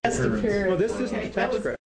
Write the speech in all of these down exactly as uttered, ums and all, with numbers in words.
Well, this isn't the tax credit.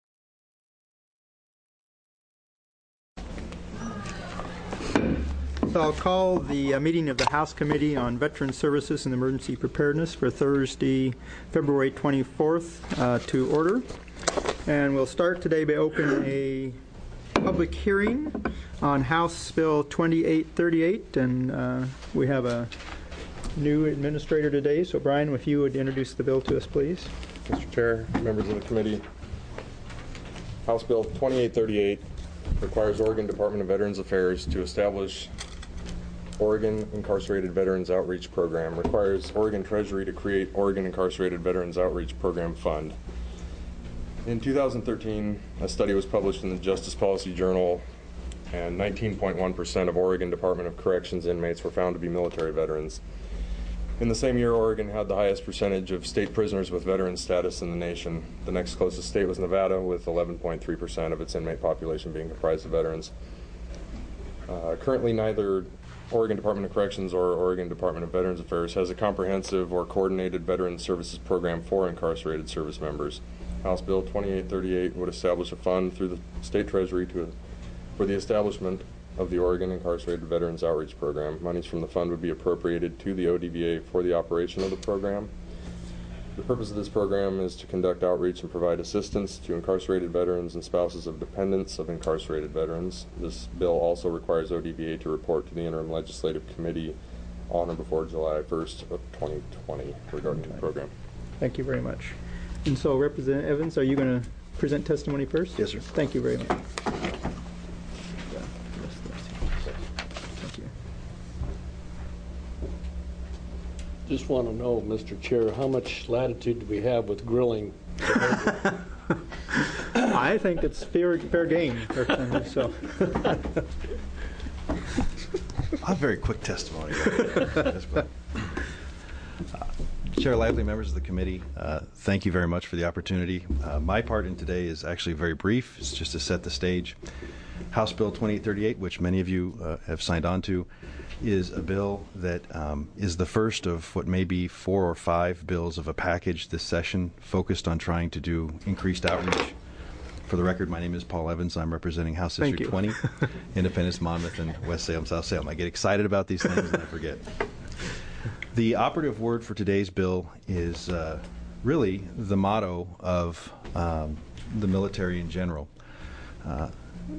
So I'll call the uh, meeting of the House Committee on Veteran Services and Emergency Preparedness for Thursday, February twenty-fourth uh, to order. And we'll start today by opening a public hearing on House Bill twenty-eight thirty-eight. And uh, we have a new administrator today. So Brian, if you would introduce the bill to us, please. Mister Chair, members of the committee, House Bill twenty-eight thirty-eight requires Oregon Department of Veterans Affairs to establish Oregon Incarcerated Veterans Outreach Program, requires Oregon Treasury to create Oregon Incarcerated Veterans Outreach Program Fund. In two thousand thirteen, a study was published in the Justice Policy Journal, and nineteen point one percent of Oregon Department of Corrections inmates were found to be military veterans. In the same year, Oregon had the highest percentage of state prisoners with veteran status in the nation. The next closest state was Nevada, with eleven point three percent of its inmate population being comprised of veterans. Uh, currently, neither Oregon Department of Corrections or Oregon Department of Veterans Affairs has a comprehensive or coordinated veteran services program for incarcerated service members. House Bill twenty-eight thirty-eight would establish a fund through the state treasury to, for the establishment of the Oregon Incarcerated Veterans Outreach Program. Monies from the fund would be appropriated to the O D V A for the operation of the program. The purpose of this program is to conduct outreach and provide assistance to incarcerated veterans and spouses of dependents of incarcerated veterans. This bill also requires O D V A to report to the Interim Legislative Committee on or before July first of twenty twenty regarding okay. the program. Thank you very much. And so, Representative Evans, are you going to present testimony first? Yes, sir. Thank you very much. Just want to know, Mister Chair, how much latitude do we have with grilling? I think it's fair, fair game, personally. So, I have very quick testimony. uh, Chair Lively, members of the committee, uh, thank you very much for the opportunity. Uh, my part in today is actually very brief. It's just to set the stage. House Bill twenty-eight thirty-eight, which many of you uh, have signed on to, is a bill that um, is the first of what may be four or five bills of a package this session focused on trying to do increased outreach. For the record, my name is Paul Evans. I'm representing House District twenty, Independence, Monmouth, and West Salem, South Salem. I get excited about these things and I forget. The operative word for today's bill is uh, really the motto of um, the military in general. Uh,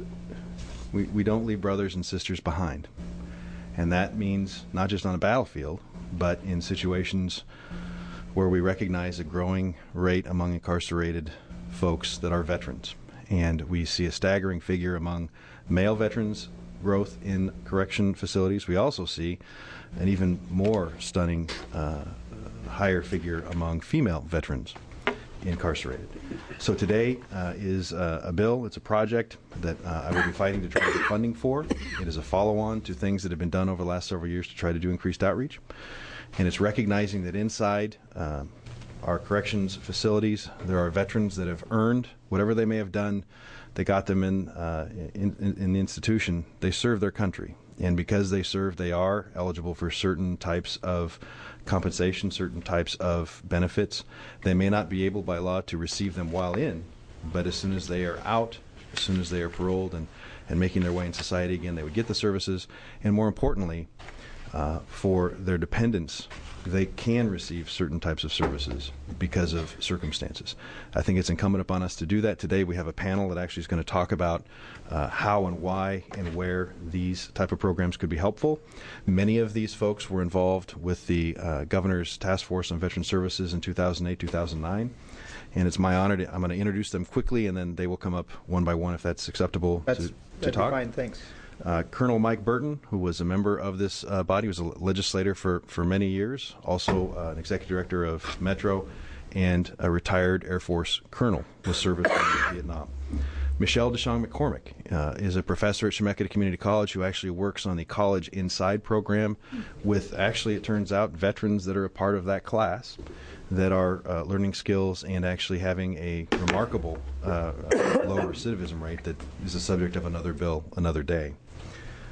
we, we don't leave brothers and sisters behind. And that means not just on a battlefield, but in situations where we recognize a growing rate among incarcerated folks that are veterans. And we see a staggering figure among male veterans growth in correction facilities. We also see an even more stunning uh, higher figure among female veterans incarcerated. So today uh, is uh, a bill, it's a project that uh, I will be fighting to try to get funding for. It is a follow-on to things that have been done over the last several years to try to do increased outreach. And it's recognizing that inside uh, our corrections facilities, there are veterans that have earned whatever they may have done. They got them in, uh, in, in, in the institution. They serve their country. And because they serve, they are eligible for certain types of compensation, certain types of benefits. They may not be able by law to receive them while in, but as soon as they are out, as soon as they are paroled and, and making their way in society again, they would get the services. And more importantly, uh, for their dependents, they can receive certain types of services because of circumstances. I think it's incumbent upon us to do that. Today we have a panel that actually is going to talk about uh, how and why and where these type of programs could be helpful. Many of these folks were involved with the uh, Governor's Task Force on Veteran Services in two thousand eight, two thousand nine. And it's my honor to, I'm going to introduce them quickly and then they will come up one by one if that's acceptable that's, to, to talk. Fine, thanks. Uh, Colonel Mike Burton, who was a member of this uh, body, was a legislator for, for many years, also uh, an executive director of Metro, and a retired Air Force colonel with service in Vietnam. Michelle DeShong McCormick uh, is a professor at Chemeketa Community College who actually works on the College Inside program with, actually, it turns out, veterans that are a part of that class that are uh, learning skills and actually having a remarkable uh, low recidivism rate that is the subject of another bill another day.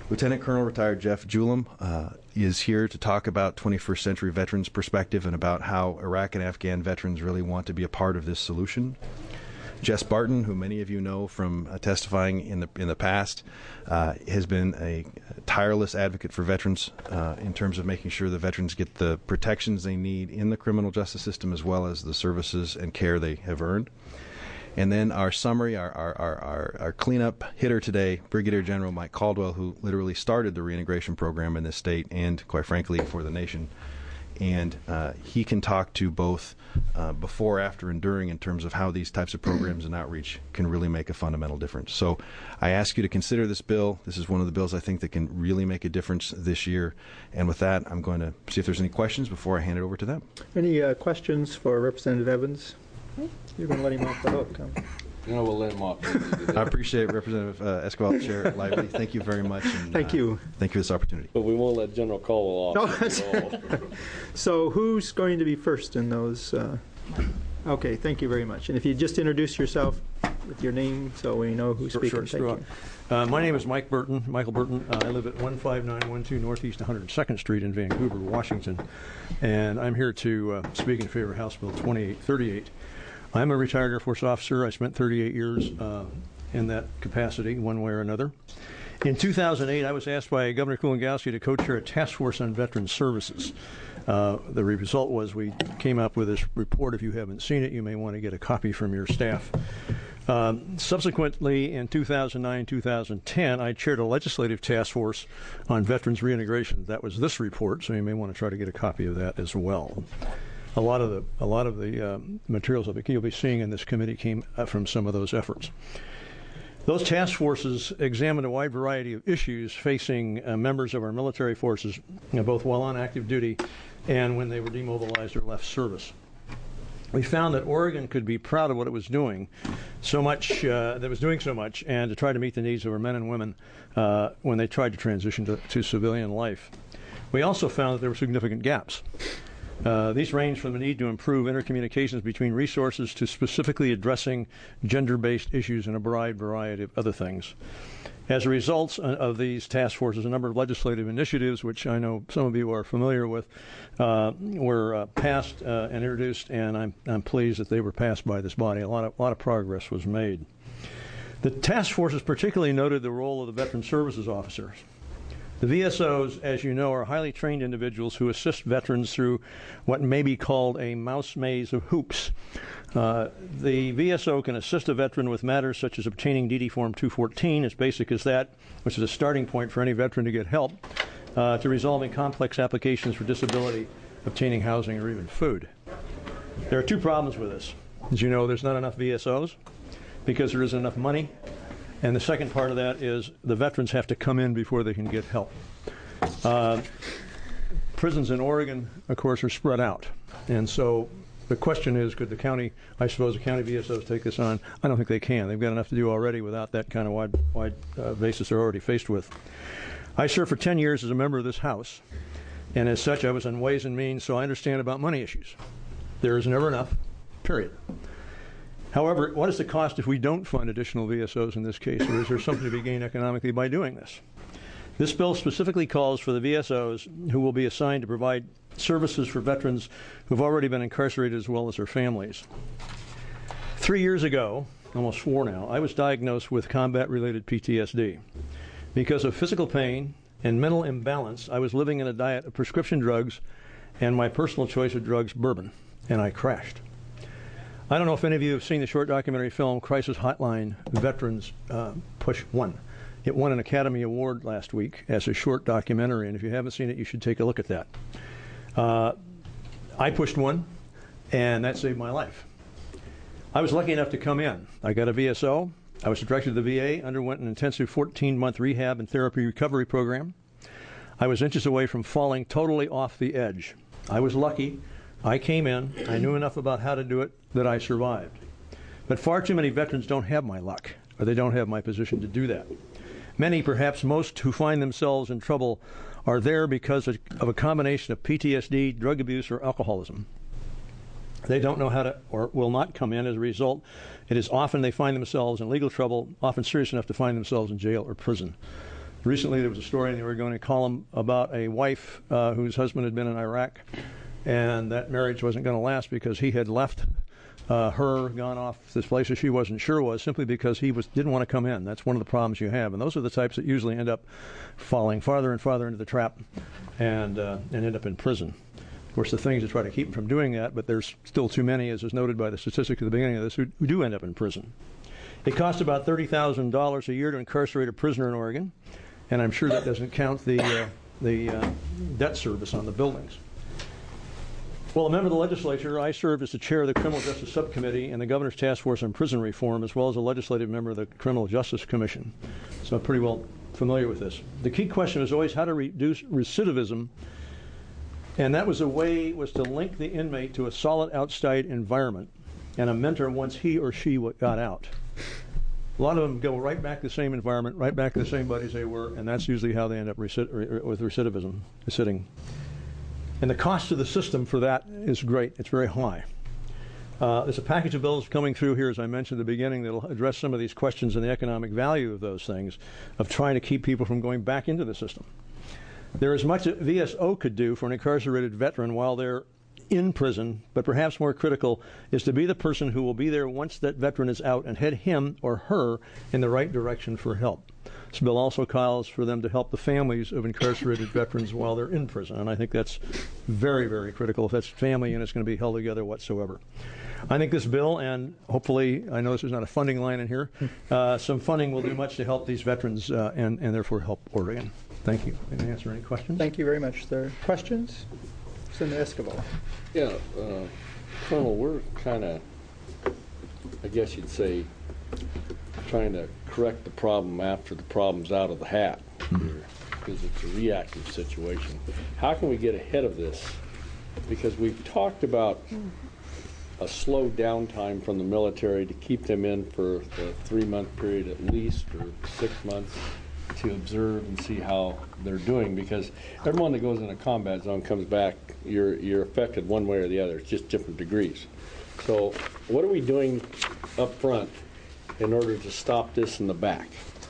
Lieutenant Colonel retired Jeff Julam uh, is here to talk about twenty-first century veterans perspective and about how Iraq and Afghan veterans really want to be a part of this solution. Jess Barton, who many of you know from uh, testifying in the in the past, uh, has been a tireless advocate for veterans uh, in terms of making sure the veterans get the protections they need in the criminal justice system as well as the services and care they have earned. And then our summary, our, our, our, our, our cleanup hitter today, Brigadier General Mike Caldwell, who literally started the reintegration program in this state and, quite frankly, for the nation. And uh, he can talk to both uh, before, after, and during in terms of how these types of programs and outreach can really make a fundamental difference. So I ask you to consider this bill. This is one of the bills I think that can really make a difference this year. And with that, I'm going to see if there's any questions before I hand it over to them. Any uh, questions for Representative Evans? You're going to let him off the hook, huh? No, we'll let him off. I appreciate Representative uh, Escobar, Chair Lively. Thank you very much. And, Thank uh, you. Thank you for this opportunity. But we won't let General Caldwell off. No, so who's going to be first in those? Uh, okay, thank you very much. And if you just introduce yourself with your name so we know who's speaking. Sure, Thank sure. you. Uh, my name is Mike Burton, Michael Burton. Uh, I live at one five nine one two Northeast one hundred second Street in Vancouver, Washington. And I'm here to uh, speak in favor of House Bill twenty-eight thirty-eight. I'm a retired Air Force officer. I spent thirty-eight years uh, in that capacity, one way or another. In two thousand eight, I was asked by Governor Kulongoski to co-chair a task force on veteran services. Uh, the result was we came up with this report. If you haven't seen it, you may want to get a copy from your staff. Um, subsequently, in two thousand nine, two thousand ten, I chaired a legislative task force on veterans reintegration. That was this report, so you may want to try to get a copy of that as well. A lot of the a lot of the um, materials that you'll be seeing in this committee came from some of those efforts. Those task forces examined a wide variety of issues facing uh, members of our military forces, you know, both while on active duty and when they were demobilized or left service. We found that Oregon could be proud of what it was doing, so much uh, that it was doing so much, and to try to meet the needs of our men and women uh, when they tried to transition to, to civilian life. We also found that there were significant gaps. Uh, these range from the need to improve intercommunications between resources to specifically addressing gender-based issues and a wide variety of other things. As a result of these task forces, a number of legislative initiatives, which I know some of you are familiar with, uh, were uh, passed uh, and introduced, and I'm, I'm pleased that they were passed by this body. A lot of, a lot of progress was made. The task forces particularly noted the role of the Veteran Services Officers. The V S Os, as you know, are highly trained individuals who assist veterans through what may be called a mouse maze of hoops. Uh, the V S O can assist a veteran with matters such as obtaining D D Form two fourteen, as basic as that, which is a starting point for any veteran to get help, uh, to resolving complex applications for disability, obtaining housing, or even food. There are two problems with this. As you know, there's not enough V S Os because there isn't enough money. And the second part of that is the veterans have to come in before they can get help. Uh, prisons in Oregon, of course, are spread out. And so the question is, could the county, I suppose the county V S Os take this on? I don't think they can. They've got enough to do already without that kind of wide, wide uh, basis they're already faced with. I served for ten years as a member of this House. And as such, I was on Ways and Means, so I understand about money issues. There is never enough, period. However, what is the cost if we don't fund additional V S Os in this case, or is there something to be gained economically by doing this? This bill specifically calls for the V S Os who will be assigned to provide services for veterans who have already been incarcerated as well as their families. Three years ago, almost four now, I was diagnosed with combat-related P T S D. Because of physical pain and mental imbalance, I was living in a diet of prescription drugs and my personal choice of drugs, bourbon, and I crashed. I don't know if any of you have seen the short documentary film Crisis Hotline Veterans uh, Push One. It won an Academy Award last week as a short documentary, and if you haven't seen it, you should take a look at that. Uh, I pushed one, and that saved my life. I was lucky enough to come in. I got a V S O. I was directed to the V A, underwent an intensive fourteen month rehab and therapy recovery program. I was inches away from falling totally off the edge. I was lucky. I came in, I knew enough about how to do it that I survived. But far too many veterans don't have my luck, or they don't have my position to do that. Many, perhaps most, who find themselves in trouble are there because of a combination of P T S D, drug abuse, or alcoholism. They don't know how to, or will not come in as a result. It is often they find themselves in legal trouble, often serious enough to find themselves in jail or prison. Recently, there was a story in the Oregonian column about a wife uh, whose husband had been in Iraq, and that marriage wasn't going to last because he had left uh, her, gone off this place that she wasn't sure was, simply because he was didn't want to come in. That's one of the problems you have, and those are the types that usually end up falling farther and farther into the trap, and uh, and end up in prison. Of course, the thing is to try to keep them from doing that, but there's still too many, as is noted by the statistics at the beginning of this, who, who do end up in prison. It costs about thirty thousand dollars a year to incarcerate a prisoner in Oregon, and I'm sure that doesn't count the uh, the uh, debt service on the buildings. Well, a member of the legislature, I serve as the chair of the Criminal Justice Subcommittee and the Governor's Task Force on Prison Reform, as well as a legislative member of the Criminal Justice Commission. So I'm pretty well familiar with this. The key question is always how to reduce recidivism, and that was a way was to link the inmate to a solid outside environment and a mentor once he or she got out. A lot of them go right back to the same environment, right back to the same buddies they were, and that's usually how they end up recid- with recidivism, sitting. And the cost to the system for that is great. It's very high. Uh, there's a package of bills coming through here, as I mentioned at the beginning, that will address some of these questions and the economic value of those things, of trying to keep people from going back into the system. There is much that V S O could do for an incarcerated veteran while they're in prison, but perhaps more critical is to be the person who will be there once that veteran is out and head him or her in the right direction for help. This bill also calls for them to help the families of incarcerated veterans while they're in prison, and I think that's very, very critical if that's family and it's going to be held together whatsoever. I think this bill, and hopefully, I know this is not a funding line in here, uh, some funding will do much to help these veterans uh, and, and therefore help Oregon. Thank you. Can I answer any questions? Thank you very much, sir. Questions? Senator Escobar. Yeah, uh, Colonel, we're kind of, I guess you'd say, trying to correct the problem after the problem's out of the hat, because it's a reactive situation. How can we get ahead of this? Because we've talked about a slow downtime from the military to keep them in for the three-month period at least, or six months, to observe and see how they're doing, because everyone that goes in a combat zone comes back, you're you're affected one way or the other. It's just different degrees. So what are we doing up front in order to stop this in the back?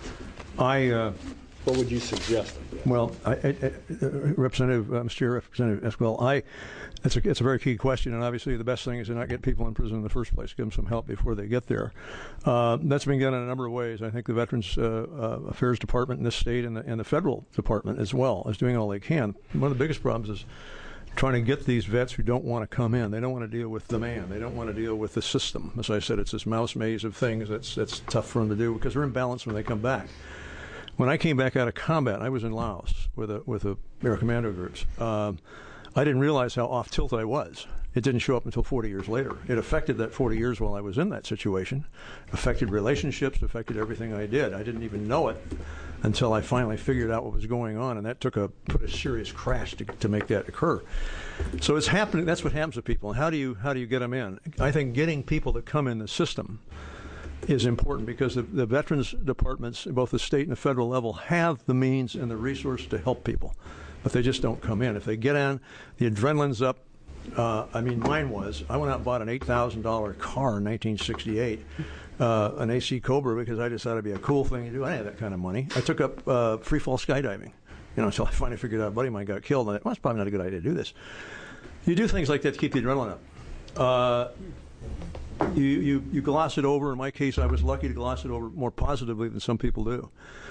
I, uh, what would you suggest? Well, I, I, I, Representative, uh, Mister Representative Esquivel, I, it's a, it's a very key question, and obviously the best thing is to not get people in prison in the first place, give them some help before they get there. Uh, that's been done in a number of ways. I think the Veterans uh, uh, Affairs Department in this state and the, and the federal department as well is doing all they can. One of the biggest problems is trying to get these vets who don't want to come in. They don't want to deal with the man. They don't want to deal with the system. As I said, it's this mouse maze of things that's that's tough for them to do because they're imbalanced when they come back. When I came back out of combat, I was in Laos with a with a Air Commando groups. Um, I didn't realize how off tilt I was. It didn't show up until forty years later. It affected that forty years while I was in that situation, affected relationships, affected everything I did. I didn't even know it until I finally figured out what was going on, and that took a put a serious crash to, to make that occur. So it's happening. That's what happens to people. And how do you how do you get them in? I think getting people to come in the system is important because the, the veterans departments, both the state and the federal level, have the means and the resource to help people, but they just don't come in. If they get in, the adrenaline's up. Uh, I mean, mine was. I went out and bought an eight thousand dollars car in nineteen sixty-eight, uh, an A C Cobra, because I just thought it'd be a cool thing to do. I didn't have that kind of money. I took up uh, free fall skydiving, you know, until I finally figured out a buddy of mine got killed, and I thought, well, it's probably not a good idea to do this. You do things like that to keep the adrenaline up. Uh, you, you, you gloss it over. In my case, I was lucky to gloss it over more positively than some people do.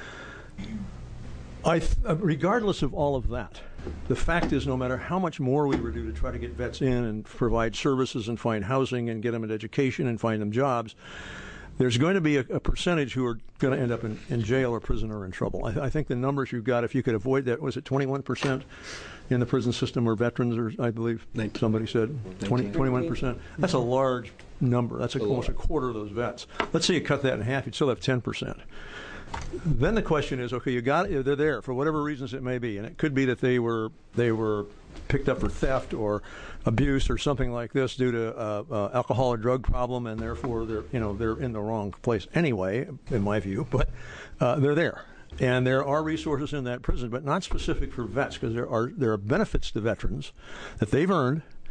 I th- regardless of all of that, the fact is, no matter how much more we would do to try to get vets in and provide services and find housing and get them an education and find them jobs, there's going to be a, a percentage who are going to end up in, in jail or prison or in trouble. I, I think the numbers you've got, if you could avoid that, was it twenty-one percent in the prison system were veterans, or I believe nineteen somebody said twenty, twenty-one percent. That's a large number. That's a, almost a quarter of those vets. Let's say you cut that in half, you'd still have ten percent. Then the question is, okay, you got they're there for whatever reasons it may be, and it could be that they were they were picked up for theft or abuse or something like this due to uh, uh, alcohol or drug problem, and therefore they're you know they're in the wrong place anyway, in my view. But uh, they're there, and there are resources in that prison, but not specific for vets, because there are there are benefits to veterans that they've earned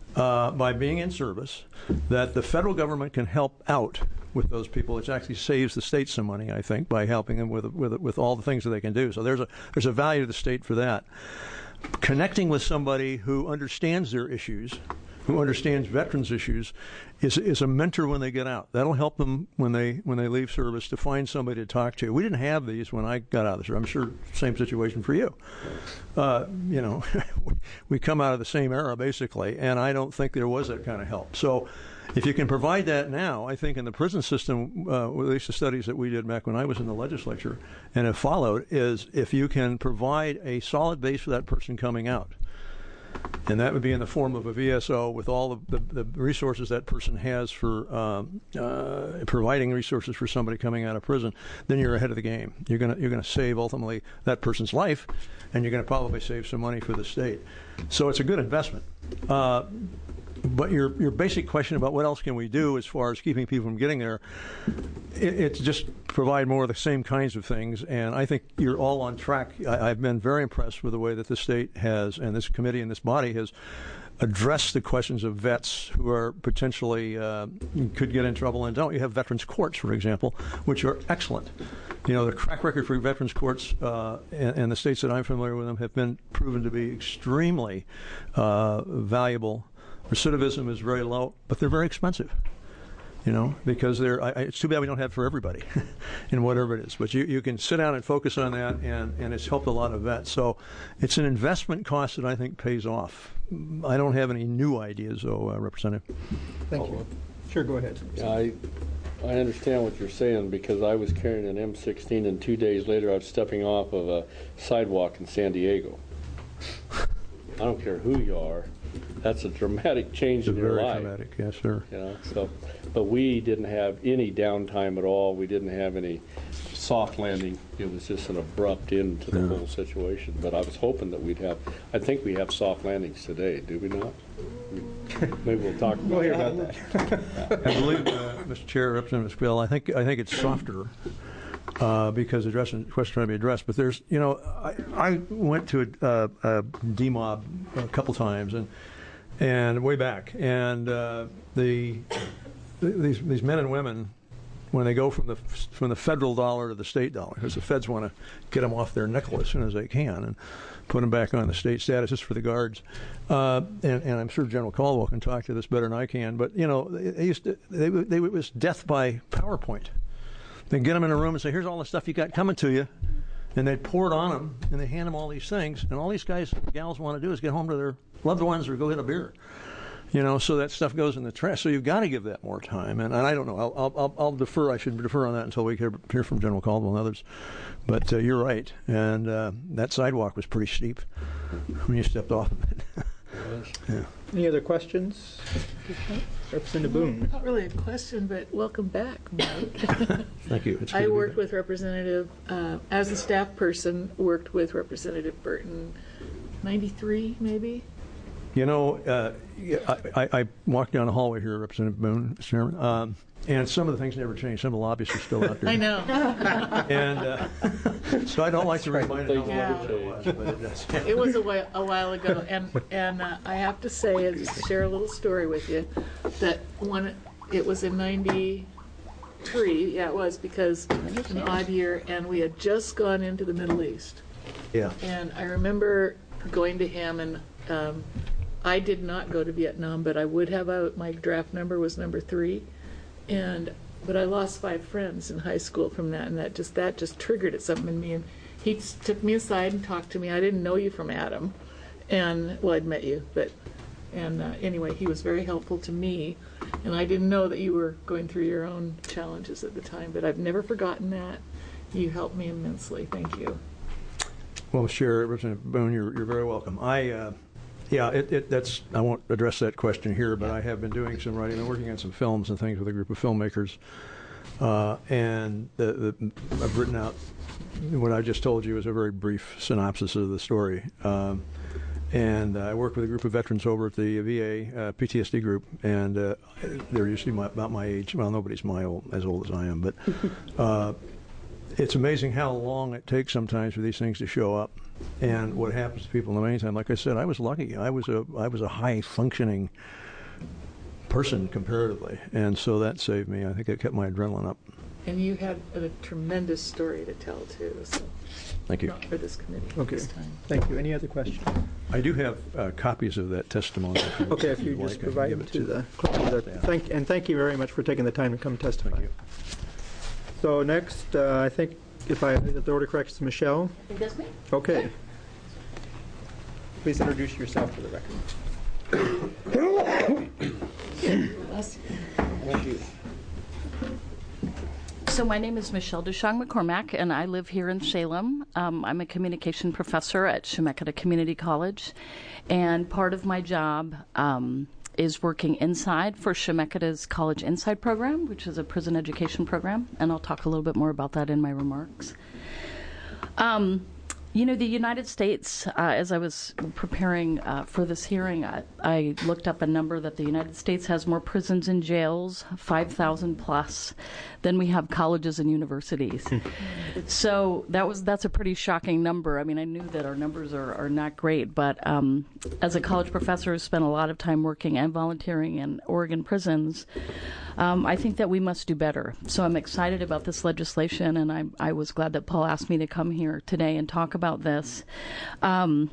uh, by being in service, that the federal government can help out with those people. It actually saves the state some money, I think, by helping them with with with all the things that they can do. So there's a there's a value to the state for that. Connecting with somebody who understands their issues, who understands veterans' issues, is is a mentor when they get out. That'll help them when they when they leave service to find somebody to talk to. We didn't have these when I got out of the service. I'm sure same situation for you. Uh, you know, we come out of the same era basically, and I don't think there was that kind of help. So if you can provide that now, I think in the prison system, uh, at least the studies that we did back when I was in the legislature and have followed, is if you can provide a solid base for that person coming out. And that would be in the form of a V S O with all the, the, the resources that person has for um, uh, providing resources for somebody coming out of prison. Then you're ahead of the game. You're gonna you're gonna save ultimately that person's life, and you're gonna probably save some money for the state. So it's a good investment. Uh, But your your basic question about what else can we do as far as keeping people from getting there, it, it's just provide more of the same kinds of things. And I think you're all on track. I, I've been very impressed with the way that the state has, and this committee and this body has, addressed the questions of vets who are potentially uh, could get in trouble and don't. You have veterans courts, for example, which are excellent. You know, the track record for veterans courts uh, and, and the states that I'm familiar with them have been proven to be extremely uh, valuable. Recidivism is very low, but they're very expensive, you know, because they're, I, it's too bad we don't have it for everybody in whatever it is. But you, you can sit down and focus on that, and, and it's helped a lot of vets. So it's an investment cost that I think pays off. I don't have any new ideas, though, uh, Representative. Thank you. Sure, go ahead. I I understand what you're saying, because I was carrying an M sixteen, and two days later I was stepping off of a sidewalk in San Diego. I don't care who you are. That's a dramatic change It's in your very life. dramatic, yes, sir. You know, so, but we didn't have any downtime at all. We didn't have any soft landing. It was just an abrupt end to the Yeah. whole situation. But I was hoping that we'd have. I think we have soft landings today. Do we not? Maybe we'll talk about We'll hear that. about that. I believe, uh, Mister Chair, Representative Spill, I think I think it's softer uh, because the addressing the question trying to be addressed. But there's, you know, I, I went to a, a, a D MOB a couple times and and way back, and uh, the these these men and women, when they go from the from the federal dollar to the state dollar, because the feds want to get them off their nickel as soon as they can and put them back on the state status. Just for the guards, uh, and, and I'm sure General Caldwell can talk to this better than I can. But you know, they, they used to they, they it was death by PowerPoint. They'd get them in a room and say, "Here's all the stuff you got coming to you," and they'd pour it on them, and they hand them all these things, and all these guys and gals want to do is get home to their loved ones or go get a beer. You know, so that stuff goes in the trash. So you've got to give that more time. And, and I don't know. I'll, I'll, I'll defer. I should defer on that until we hear, hear from General Caldwell and others. But uh, you're right. And uh, that sidewalk was pretty steep when you stepped off of it. Yeah. Any other questions? Representative Boone. Not really a question, but welcome back, Mike. Thank you. It's good I to be worked back. with Representative, uh, as a staff person, worked with Representative Burton, ninety-three maybe? You know, uh, yeah, I, I, I walked down the hallway here, Representative Boone, Mister Chairman, um, and some of the things never changed. Some of the lobbyists are still out there. I know. And uh, so I don't like to remind it how Yeah. long it was, but it does. It was a while, a while ago, and and uh, I have to say, and just share a little story with you, that one, it was in ninety-three, yeah, it was, because an odd year, and we had just gone into the Middle East. Yeah. And I remember going to him, and um, I did not go to Vietnam, but I would have. I, my draft number was number three, and but I lost five friends in high school from that, and that just that just triggered it something in me. And he s- took me aside and talked to me. I didn't know you from Adam, and well, I'd met you, but and uh, anyway, he was very helpful to me, and I didn't know that you were going through your own challenges at the time. But I've never forgotten that. You helped me immensely. Thank you. Well, Mister Chair, Representative Boone, you're, you're very welcome. I, uh, yeah, it, it, that's. I won't address that question here, but I have been doing some writing. I'm working on some films and things with a group of filmmakers, uh, and the, the, I've written out what I just told you is a very brief synopsis of the story. Um, and uh, I work with a group of veterans over at the V A uh, P T S D group, and uh, they're usually my, about my age. Well, nobody's my old, as old as I am, but. Uh, it's amazing how long it takes sometimes for these things to show up, and what happens to people in the meantime. Like I said, I was lucky. I was a I was a high functioning person comparatively, and so that saved me. I think it kept my adrenaline up. And you had a tremendous story to tell, too, so Thank you. not for this committee Okay. this time. Thank you. Any other questions? I do have uh, copies of that testimony. Okay, if you you'd just like, I can provide give them it to the clerk. to the- Thank, and thank you very much for taking the time to come testify. Thank you. So next, uh, I think, if I, if the order correct, is Michelle. I think that's me. Okay. Please introduce yourself for the record. Thank you. So my name is Michelle Dushong McCormack, and I live here in Salem. Um, I'm a communication professor at Chemeketa Community College, and part of my job um, is working inside for Chemeketa's College Inside program, which is a prison education program, and I'll talk a little bit more about that in my remarks. Um, You know, the United States, uh, as I was preparing uh, for this hearing, I, I looked up a number that the United States has more prisons and jails, five thousand plus, than we have colleges and universities. So that was that's a pretty shocking number. I mean, I knew that our numbers are, are not great, but um, as a college professor who spent a lot of time working and volunteering in Oregon prisons, um, I think that we must do better. So I'm excited about this legislation, and I, I was glad that Paul asked me to come here today and talk about this. Um,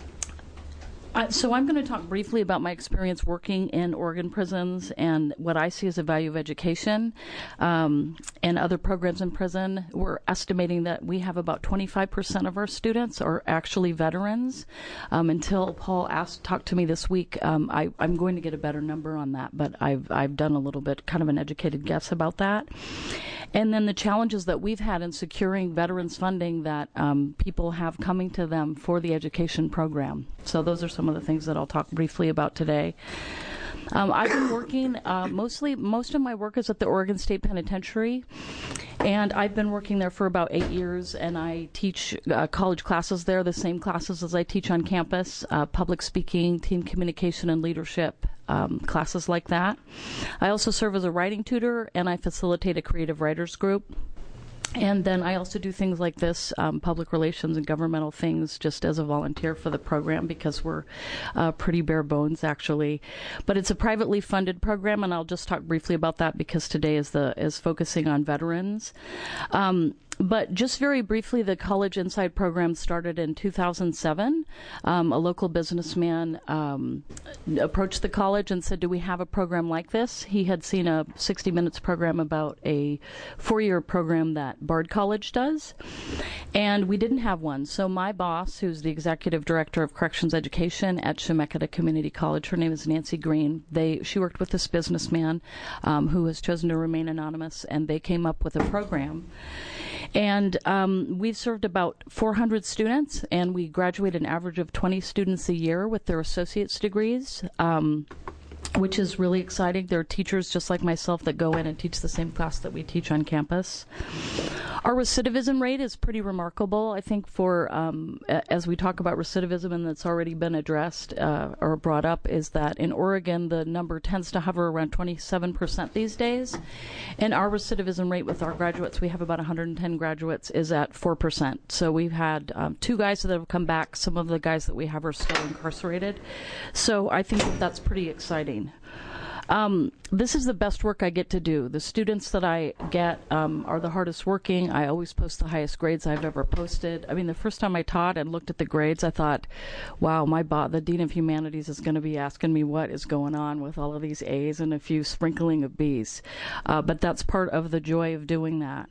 I, so I'm going to talk briefly about my experience working in Oregon prisons and what I see as a value of education um, and other programs in prison. We're estimating that we have about twenty-five percent of our students are actually veterans. Um, until Paul asked, talked to me this week, um, I, I'm going to get a better number on that, but I've, I've done a little bit, kind of an educated guess about that. And then the challenges that we've had in securing veterans funding that um, people have coming to them for the education program. So those are some of the things that I'll talk briefly about today. Um, I've been working, uh, mostly, most of my work is at the Oregon State Penitentiary, and I've been working there for about eight years, and I teach uh, college classes there, the same classes as I teach on campus, uh, public speaking, team communication, and leadership. Um, classes like that. I also serve as a writing tutor, and I facilitate a creative writers group. And then I also do things like this, um, public relations and governmental things, just as a volunteer for the program, because we're uh, pretty bare bones, actually. But it's a privately funded program, and I'll just talk briefly about that because today is the is focusing on veterans. Um, But just very briefly, the College Inside program started in two thousand seven. Um, a local businessman um, approached the college and said, do we have a program like this? He had seen a sixty minutes program about a four-year program that Bard College does, and we didn't have one. So my boss, who's the executive director of corrections education at Chemeketa Community College, her name is Nancy Green. They She worked with this businessman um, who has chosen to remain anonymous, and they came up with a program. And um, we've served about four hundred students, and we graduate an average of twenty students a year with their associate's degrees, um, which is really exciting. There are teachers just like myself that go in and teach the same class that we teach on campus. Our recidivism rate is pretty remarkable, I think, for um, as we talk about recidivism, and that's already been addressed uh, or brought up, is that in Oregon the number tends to hover around twenty-seven percent these days, and our recidivism rate with our graduates, we have about one hundred ten graduates, is at four percent. So we've had um, two guys that have come back. Some of the guys that we have are still incarcerated. So I think that that's pretty exciting. Um, this is the best work I get to do. The students that I get um, are the hardest working. I always post the highest grades I've ever posted. I mean, the first time I taught and looked at the grades, I thought, wow, my bo- the Dean of Humanities is going to be asking me what is going on with all of these A's and a few sprinkling of B's. Uh, but that's part of the joy of doing that.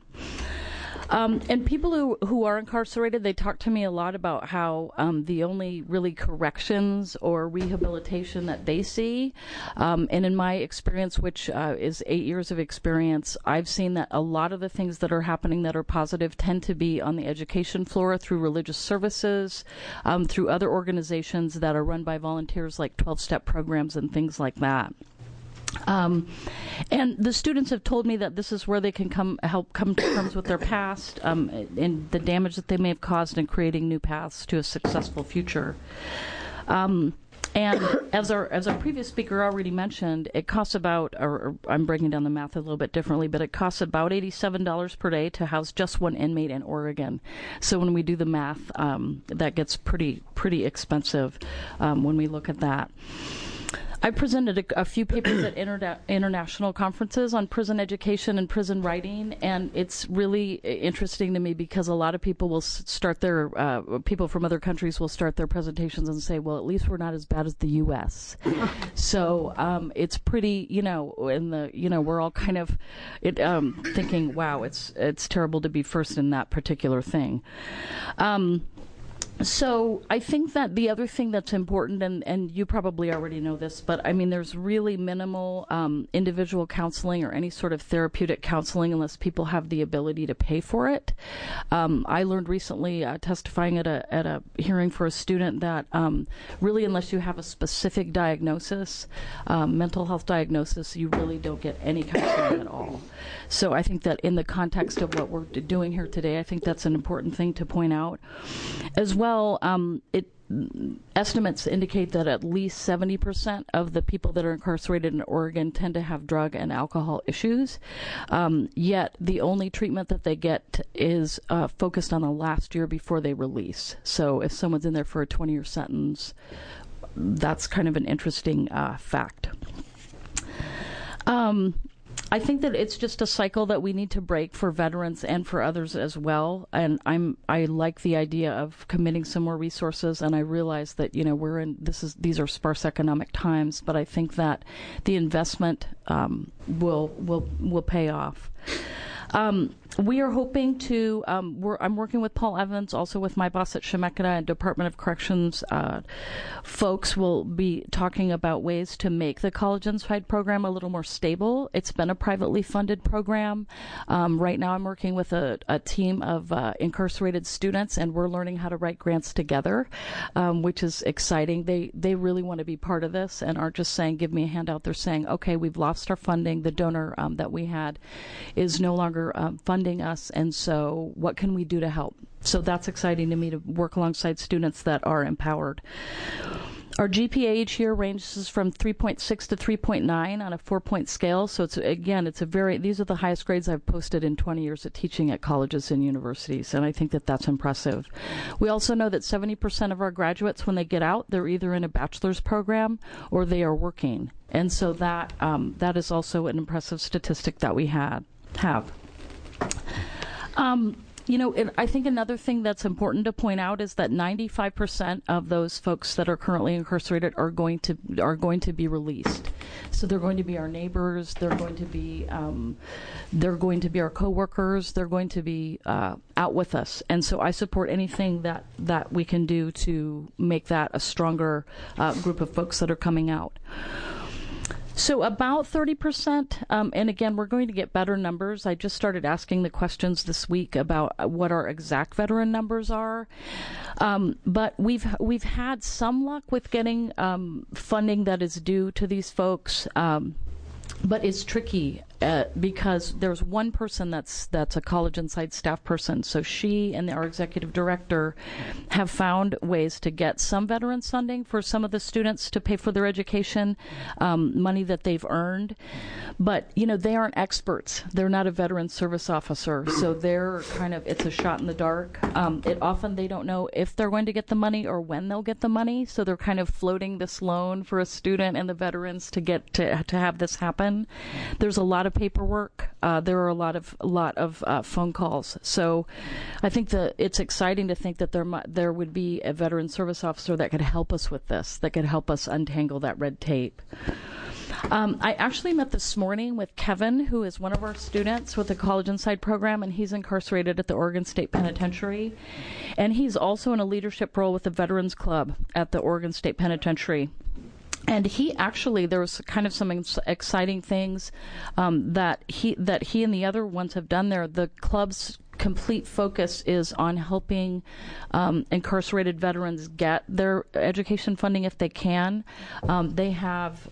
Um, and people who, who are incarcerated, they talk to me a lot about how um, the only really corrections or rehabilitation that they see, um, and in my experience, which uh, is eight years of experience, I've seen that a lot of the things that are happening that are positive tend to be on the education floor through religious services, um, through other organizations that are run by volunteers like twelve-step programs and things like that. Um, and the students have told me that this is where they can come help come to terms with their past um, and the damage that they may have caused in creating new paths to a successful future. Um, And as our as our previous speaker already mentioned, it costs about, or, or I'm breaking down the math a little bit differently, but it costs about eighty-seven dollars per day to house just one inmate in Oregon. So when we do the math, um, that gets pretty pretty expensive um, when we look at that. I presented a, a few papers at interna- international conferences on prison education and prison writing, and it's really interesting to me because a lot of people will s- start their, uh, people from other countries will start their presentations and say, well, at least we're not as bad as the U S So um, it's pretty, you know, in the, you know, we're all kind of it, um, thinking, wow, it's it's terrible to be first in that particular thing. Um, So I think that the other thing that's important, and, and you probably already know this, but I mean, there's really minimal um, individual counseling or any sort of therapeutic counseling unless people have the ability to pay for it. Um, I learned recently, uh, testifying at a at a hearing for a student, that um, really, unless you have a specific diagnosis, um, mental health diagnosis, you really don't get any counseling at all. So I think that in the context of what we're doing here today, I think that's an important thing to point out. As well, Well, um, it estimates indicate that at least seventy percent of the people that are incarcerated in Oregon tend to have drug and alcohol issues. Um, yet the only treatment that they get is uh, focused on the last year before they release. So if someone's in there for a twenty-year sentence, that's kind of an interesting uh, fact. Um, I think that it's just a cycle that we need to break for veterans and for others as well. And I'm I like the idea of committing some more resources. And I realize that, you know, we're in this is these are sparse economic times, but I think that the investment um, will will will pay off. Um, we are hoping to, um, we're, I'm working with Paul Evans, also with my boss at Chemeketa and Department of Corrections. Uh, folks will be talking about ways to make the College Inside program a little more stable. It's been a privately funded program. Um, right now I'm working with a, a team of uh, incarcerated students, and we're learning how to write grants together, um, which is exciting. They, they really want to be part of this and aren't just saying, give me a handout. They're saying, okay, we've lost our funding. The donor um, that we had is no longer Um, funding us, and so what can we do to help? So that's exciting to me to work alongside students that are empowered. Our G P A each year ranges from three point six to three point nine on a four-point scale. So it's again, it's a very these are the highest grades I've posted in twenty years of teaching at colleges and universities, and I think that that's impressive. We also know that seventy percent of our graduates, when they get out, they're either in a bachelor's program or they are working, and so that um, that is also an impressive statistic that we had have. Um, you know, it, I think another thing that's important to point out is that ninety-five percent of those folks that are currently incarcerated are going to are going to be released. So they're going to be our neighbors. They're going to be um, they're going to be our coworkers. They're going to be uh, out with us. And so I support anything that that we can do to make that a stronger uh, group of folks that are coming out. So about thirty percent, um, and again, we're going to get better numbers. I just started asking the questions this week about what our exact veteran numbers are. Um, but we've we've had some luck with getting um, funding that is due to these folks. Um, but it's tricky uh, because there's one person that's that's a College Inside staff person. So she and our executive director have found ways to get some veterans funding for some of the students to pay for their education, um, money that they've earned. But, you know, they aren't experts. They're not a veteran service officer. So they're kind of, it's a shot in the dark. Um, it often they don't know if they're going to get the money or when they'll get the money. So they're kind of floating this loan for a student and the veterans to get to to have this happen. There's a lot of paperwork. Uh, there are a lot of a lot of uh, phone calls. So I think that it's exciting to think that there mu- there would be a veteran service officer that could help us with this, that could help us untangle that red tape. Um, I actually met this morning with Kevin, who is one of our students with the College Inside program, and he's incarcerated at the Oregon State Penitentiary. And he's also in a leadership role with the Veterans Club at the Oregon State Penitentiary. And he actually, there was kind of some ex- exciting things um, that he that he and the other ones have done there. The club's complete focus is on helping um, incarcerated veterans get their education funding if they can. Um, they have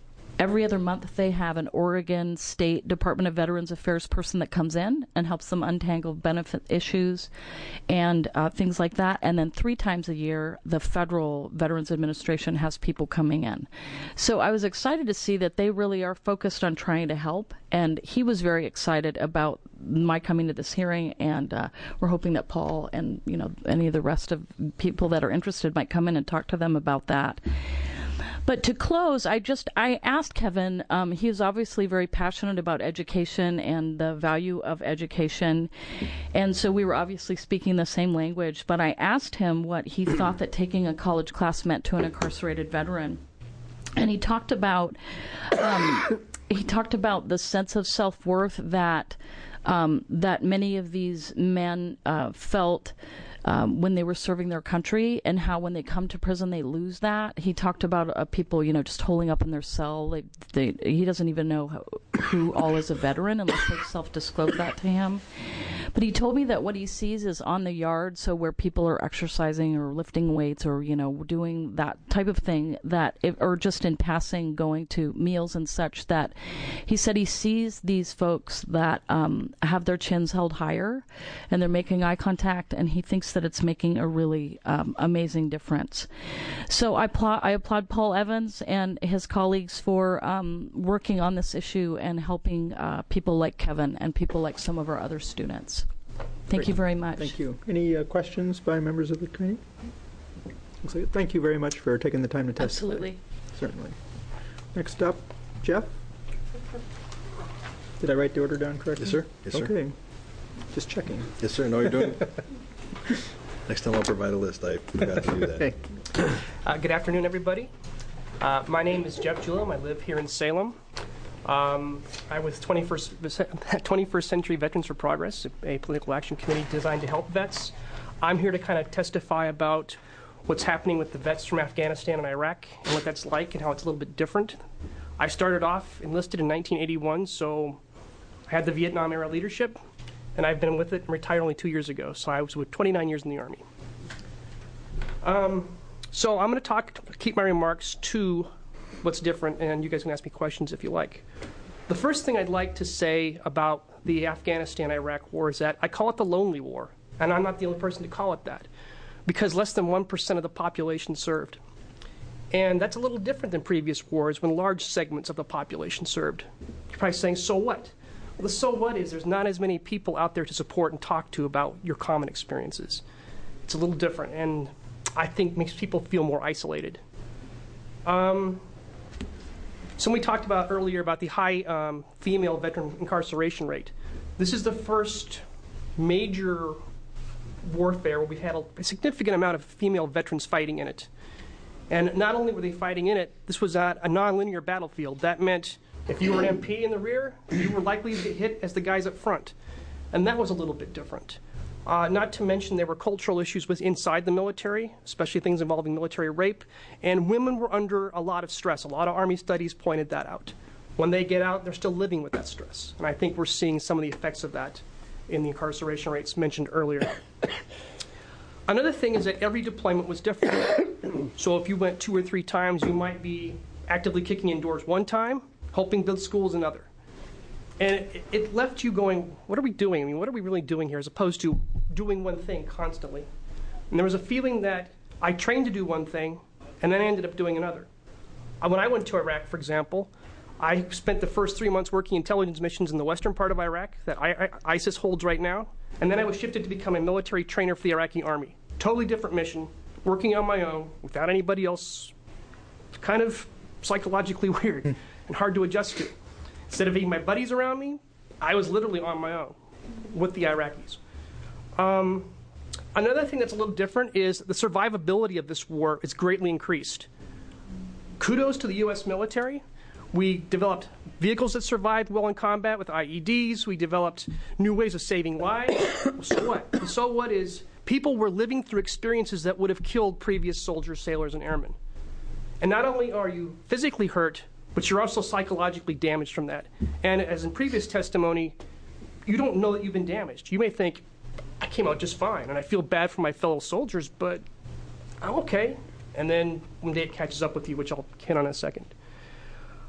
every other month they have an Oregon State Department of Veterans Affairs person that comes in and helps them untangle benefit issues and uh, things like that. And then three times a year, the Federal Veterans Administration has people coming in. So I was excited to see that they really are focused on trying to help. And he was very excited about my coming to this hearing, and uh, we're hoping that Paul and you know any of the rest of people that are interested might come in and talk to them about that. But to close, I just I asked Kevin. Um, he is obviously very passionate about education and the value of education, and so we were obviously speaking the same language. But I asked him what he thought that taking a college class meant to an incarcerated veteran, and he talked about um, he talked about the sense of self-worth that um, that many of these men uh, felt. Um, when they were serving their country, and how when they come to prison they lose that. He talked about uh, people, you know, just holding up in their cell. They, they, he doesn't even know how, who all is a veteran unless they self-disclose that to him. But he told me that what he sees is on the yard, so where people are exercising or lifting weights or, you know, doing that type of thing, that if, or just in passing going to meals and such, that he said he sees these folks that um, have their chins held higher and they're making eye contact, and he thinks that it's making a really um, amazing difference. So I, pl- I applaud Paul Evans and his colleagues for um, working on this issue and helping uh, people like Kevin and people like some of our other students. Thank Great. you very much. Thank you. Any uh, questions by members of the committee? So thank you very much for taking the time to testify. Absolutely. Certainly. Next up, Jeff. Did I write the order down correctly? Yes, sir. Yes, sir. Okay. Just checking. Yes, sir. No, you're doing it. Next time I'll provide a list. I forgot to do that. Okay. Uh, good afternoon, everybody. Uh, my name is Jeff Julom. I live here in Salem. Um, I was twenty-first, twenty-first Century Veterans for Progress, a political action committee designed to help vets. I'm here to kind of testify about what's happening with the vets from Afghanistan and Iraq and what that's like and how it's a little bit different. I started off enlisted in nineteen eighty-one, so I had the Vietnam era leadership, and I've been with it and retired only two years ago, so I was with twenty-nine years in the Army. Um, so I'm going to talk, keep my remarks to what's different, and you guys can ask me questions if you like. The first thing I'd like to say about the Afghanistan-Iraq war is that I call it the lonely war, and I'm not the only person to call it that, because less than one percent of the population served. And that's a little different than previous wars when large segments of the population served. You're probably saying, so what? Well, the so what is there's not as many people out there to support and talk to about your common experiences. It's a little different, and I think makes people feel more isolated. Um, so we talked about earlier about the high um, female veteran incarceration rate. This is the first major warfare where we've had a, a significant amount of female veterans fighting in it. And not only were they fighting in it, this was at a nonlinear battlefield. That meant if you were an M P in the rear, you were likely to get hit as the guys up front. And that was a little bit different. Uh, not to mention there were cultural issues with inside the military, especially things involving military rape. And women were under a lot of stress. A lot of Army studies pointed that out. When they get out, they're still living with that stress. And I think we're seeing some of the effects of that in the incarceration rates mentioned earlier. Another thing is that every deployment was different. So if you went two or three times, you might be actively kicking indoors one time, helping build schools another. And it, it left you going, what are we doing? I mean, what are we really doing here, as opposed to doing one thing constantly? And there was a feeling that I trained to do one thing, and then I ended up doing another. Uh, when I went to Iraq, for example, I spent the first three months working intelligence missions in the western part of Iraq that I, I, ISIS holds right now. And then I was shifted to become a military trainer for the Iraqi army. Totally different mission, working on my own, without anybody else. Kind of psychologically weird and hard to adjust to. Instead of having my buddies around me, I was literally on my own with the Iraqis. Um, another thing that's a little different is the survivability of this war is greatly increased. Kudos to the U S military. We developed vehicles that survived well in combat with I E Ds. We developed new ways of saving lives. So what? And so what is people were living through experiences that would have killed previous soldiers, sailors, and airmen. And not only are you physically hurt, but you're also psychologically damaged from that. And as in previous testimony, you don't know that you've been damaged. You may think, I came out just fine, and I feel bad for my fellow soldiers, but I'm okay. And then one day it catches up with you, which I'll hit on in a second.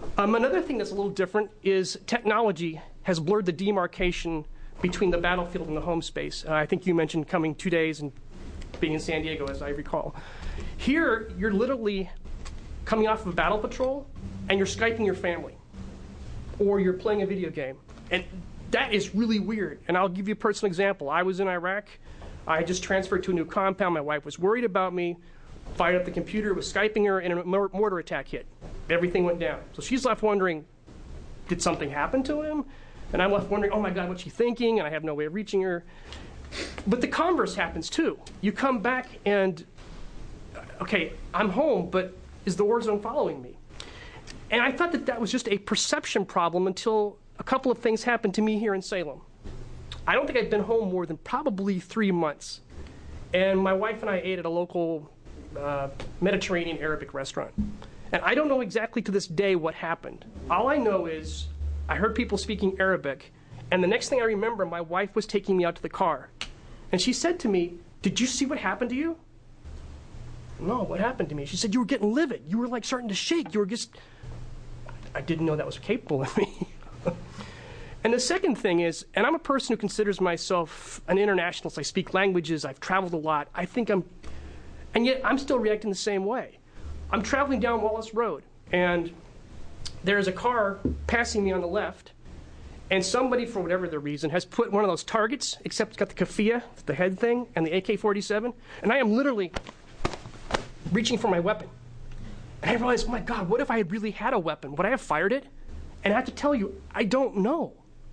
Um, another thing that's a little different is technology has blurred the demarcation between the battlefield and the home space. Uh, I think you mentioned coming two days and being in San Diego, as I recall. Here, you're literally coming off of a battle patrol, and you're Skyping your family, or you're playing a video game. And that is really weird. And I'll give you a personal example. I was in Iraq. I just transferred to a new compound. My wife was worried about me, fired up the computer, was Skyping her, and a mor- mortar attack hit. Everything went down. So she's left wondering, did something happen to him? And I'm left wondering, oh my God, what's she thinking? And I have no way of reaching her. But the converse happens too. You come back and, okay, I'm home, but is the war zone following me? And I thought that that was just a perception problem until a couple of things happened to me here in Salem. I don't think I've been home more than probably three months. And my wife and I ate at a local uh, Mediterranean Arabic restaurant. And I don't know exactly to this day what happened. All I know is I heard people speaking Arabic, and the next thing I remember, my wife was taking me out to the car. And she said to me, "Did you see what happened to you?" "No, what happened to me?" She said, "You were getting livid. You were like starting to shake. You were just..." I didn't know that was capable of me. And the second thing is, and I'm a person who considers myself an internationalist. I speak languages. I've traveled a lot. I think I'm, and yet I'm still reacting the same way. I'm traveling down Wallace Road, and there's a car passing me on the left, and somebody, for whatever the reason, has put one of those targets, except it's got the kafia, the head thing, and the A K forty-seven, and I am literally reaching for my weapon. And I realized, oh my God, what if I had really had a weapon? Would I have fired it? And I have to tell you, I don't know.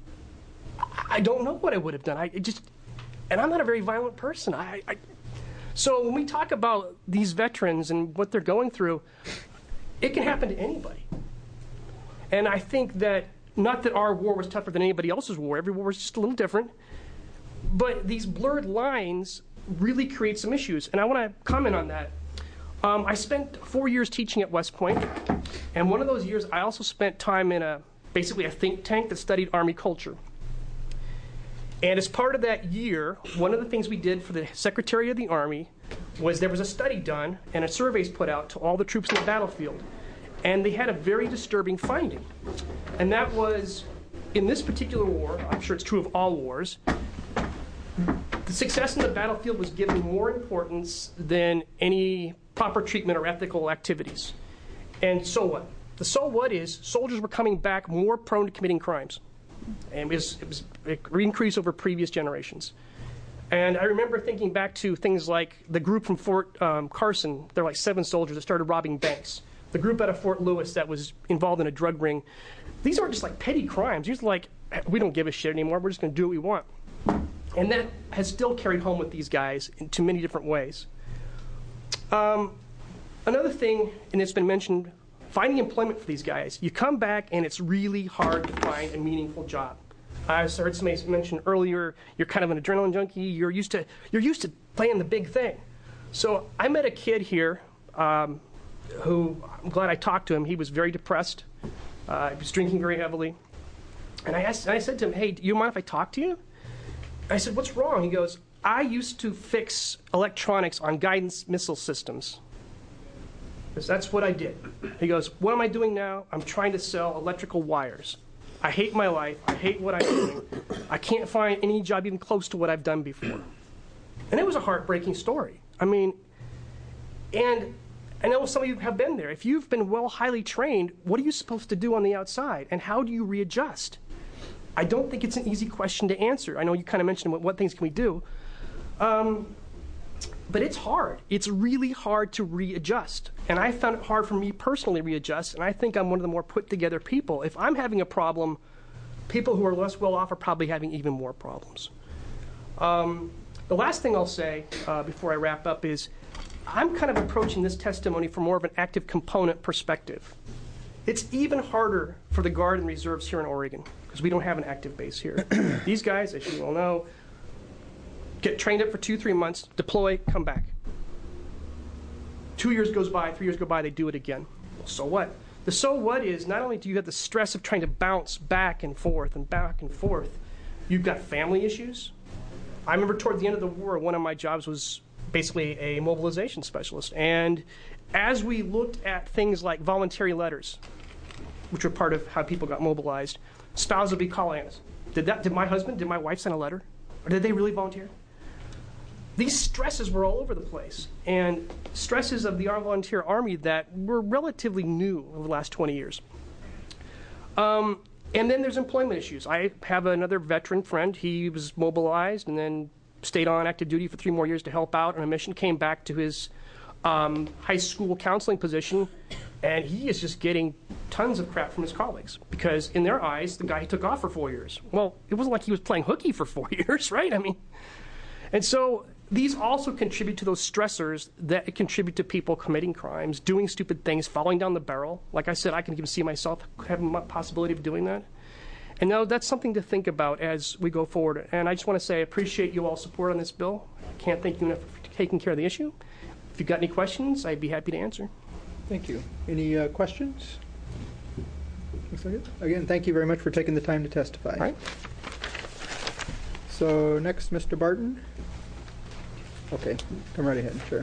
I don't know what I would have done. I just, and I'm not a very violent person. I, I, so when we talk about these veterans and what they're going through, it can happen to anybody. And I think that, not that our war was tougher than anybody else's war, every war was just a little different, but these blurred lines really create some issues. And I want to comment on that. Um, I spent four years teaching at West Point, and one of those years I also spent time in a basically a think tank that studied Army culture. And as part of that year, one of the things we did for the Secretary of the Army was there was a study done and a survey's put out to all the troops in the battlefield. And they had a very disturbing finding. And that was, in this particular war, I'm sure it's true of all wars, the success in the battlefield was given more importance than any proper treatment or ethical activities. And so what? The so what is soldiers were coming back more prone to committing crimes. And it was, it was an increase over previous generations. And I remember thinking back to things like the group from Fort um, Carson. There were like seven soldiers that started robbing banks. The group out of Fort Lewis that was involved in a drug ring. These aren't just like petty crimes. These are like, we don't give a shit anymore. We're just going to do what we want. And that has still carried home with these guys in too many different ways. Um, another thing, and it's been mentioned, finding employment for these guys. You come back and it's really hard to find a meaningful job. I heard somebody mention earlier, you're kind of an adrenaline junkie. You're used to you're used to playing the big thing. So I met a kid here um, who, I'm glad I talked to him. He was very depressed. Uh, he was drinking very heavily. And I asked, and I said to him, "Hey, do you mind if I talk to you?" I said, "What's wrong?" He goes, "I used to fix electronics on guidance missile systems." Because that's what I did. He goes, "What am I doing now? I'm trying to sell electrical wires. I hate my life. I hate what I'm doing. I can't find any job even close to what I've done before." And it was a heartbreaking story. I mean, and I know some of you have been there. If you've been well, highly trained, what are you supposed to do on the outside? And how do you readjust? I don't think it's an easy question to answer. I know you kind of mentioned what, what things can we do. Um, But it's hard. It's really hard to readjust. And I found it hard for me personally to readjust, and I think I'm one of the more put-together people. If I'm having a problem, people who are less well-off are probably having even more problems. Um, the last thing I'll say uh, before I wrap up is I'm kind of approaching this testimony from more of an active component perspective. It's even harder for the Guard and Reserves here in Oregon because we don't have an active base here. These guys, as you all know, get trained up for two, three months, deploy, come back. Two years goes by, three years go by, they do it again. Well, so what? The so what is not only do you have the stress of trying to bounce back and forth and back and forth, you've got family issues. I remember toward the end of the war, one of my jobs was basically a mobilization specialist. And as we looked at things like voluntary letters, which were part of how people got mobilized, spouses would be calling us. Did that? Did my husband, did my wife send a letter? Or did they really volunteer? These stresses were all over the place, and stresses of the Armed Volunteer Army that were relatively new over the last twenty years. Um, and then there's employment issues. I have another veteran friend. He was mobilized and then stayed on active duty for three more years to help out on a mission, came back to his um, high school counseling position, and he is just getting tons of crap from his colleagues because in their eyes, the guy took off for four years. Well, it wasn't like he was playing hooky for four years, right? I mean, and so these also contribute to those stressors that contribute to people committing crimes, doing stupid things, falling down the barrel. Like I said, I can even see myself having a possibility of doing that. And now that's something to think about as we go forward. And I just want to say I appreciate you all's support on this bill. I can't thank you enough for taking care of the issue. If you've got any questions, I'd be happy to answer. Thank you. Any uh, questions? Looks like it. Again, thank you very much for taking the time to testify. All right. So next, Mister Barton. Okay, come right ahead, sure.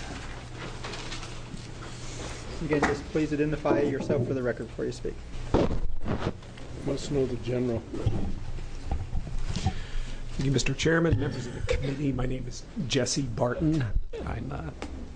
Again, just please identify yourself for the record before you speak. Must know the general. Thank you, Mister Chairman, members of the committee. My name is Jesse Barton. I'm a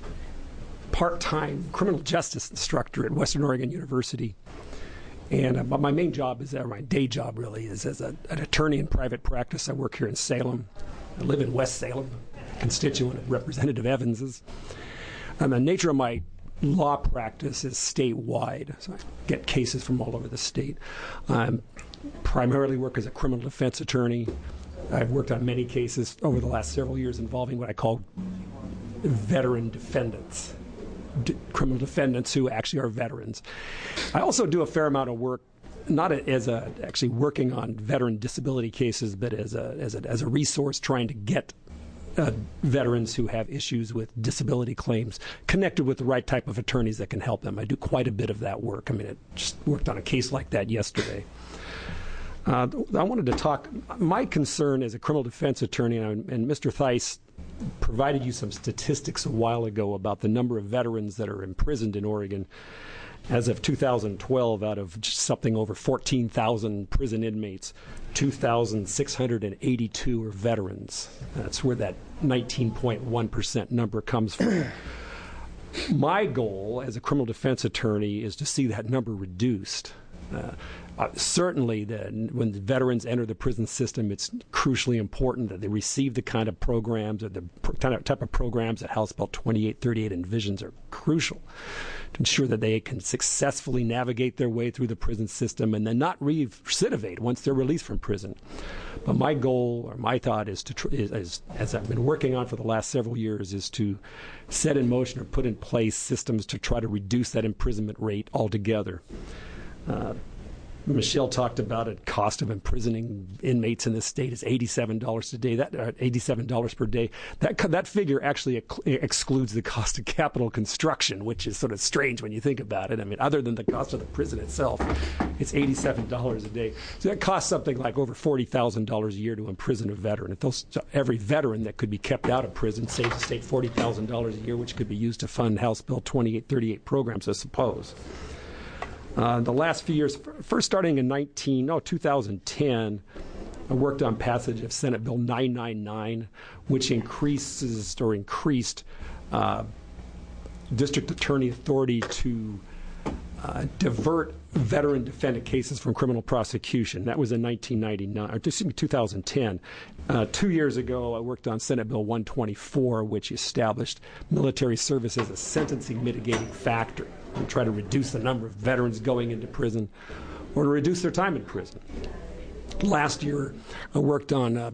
part-time criminal justice instructor at Western Oregon University. And uh, my main job is, or my day job really, is as a, an attorney in private practice. I work here in Salem. I live in West Salem, constituent of Representative Evans's. And the nature of my law practice is statewide, so I get cases from all over the state. I primarily work as a criminal defense attorney. I've worked on many cases over the last several years involving what I call veteran defendants, d- criminal defendants who actually are veterans. I also do a fair amount of work, not as a actually working on veteran disability cases, but as a as a as a resource trying to get Uh, veterans who have issues with disability claims connected with the right type of attorneys that can help them. I do quite a bit of that work. I mean, I just worked on a case like that yesterday. Uh, I wanted to talk, my concern as a criminal defense attorney, and, and Mister Theis provided you some statistics a while ago about the number of veterans that are imprisoned in Oregon. As of two thousand twelve, out of just something over fourteen thousand prison inmates, two thousand six hundred eighty-two are veterans. That's where that nineteen point one percent number comes from. My goal as a criminal defense attorney is to see that number reduced. Uh, uh, certainly, the, when the veterans enter the prison system, it's crucially important that they receive the kind of programs or the pro- kind of type of programs that House Bill twenty-eight thirty-eight envisions are crucial to ensure that they can successfully navigate their way through the prison system and then not recidivate once they're released from prison. But my goal or my thought is to, tr- is, is, as I've been working on for the last several years, is to set in motion or put in place systems to try to reduce that imprisonment rate altogether. Uh, Michelle talked about it. Cost of imprisoning inmates in this state is eighty-seven dollars a day. That uh, eighty-seven dollars per day. That that figure actually ex- excludes the cost of capital construction, which is sort of strange when you think about it. I mean, other than the cost of the prison itself, it's eighty-seven dollars a day. So that costs something like over forty thousand dollars a year to imprison a veteran. If those, every veteran that could be kept out of prison saves the state forty thousand dollars a year, which could be used to fund House Bill twenty-eight thirty-eight programs, I suppose. Uh, the last few years, first starting in nineteen, no, two thousand ten, I worked on passage of Senate Bill nine ninety-nine, which increases or increased uh, district attorney authority to uh, divert veteran defendant cases from criminal prosecution. That was in nineteen ninety-nine, or excuse me, two thousand ten. Uh, two years ago, I worked on Senate Bill one twenty-four, which established military service as a sentencing mitigating factor and try to reduce the number of veterans going into prison or to reduce their time in prison. Last year, I worked on uh,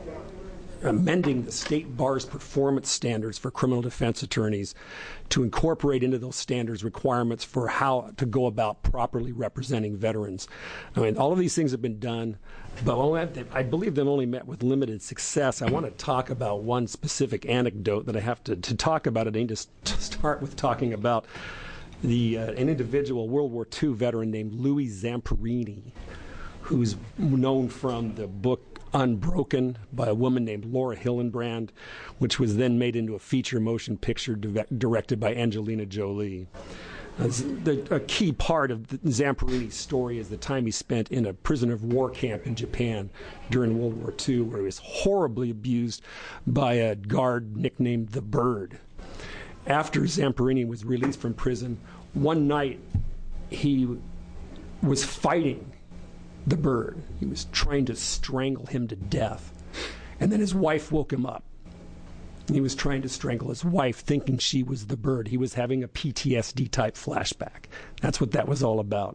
amending the state bar's performance standards for criminal defense attorneys to incorporate into those standards requirements for how to go about properly representing veterans. I mean, all of these things have been done, but I believe they've only met with limited success. I want to talk about one specific anecdote that I have to, to talk about. I need to start with talking about the uh, an individual World War Two veteran named Louis Zamperini, who's known from the book Unbroken by a woman named Laura Hillenbrand, which was then made into a feature motion picture di- directed by Angelina Jolie. Uh, the, a key part of the Zamperini's story is the time he spent in a prisoner of war camp in Japan during World War Two, where he was horribly abused by a guard nicknamed the Bird. After Zamperini was released from prison, one night he was fighting the Bird. He was trying to strangle him to death. And then his wife woke him up. He was trying to strangle his wife, thinking she was the Bird. He was having a P T S D-type flashback. That's what that was all about.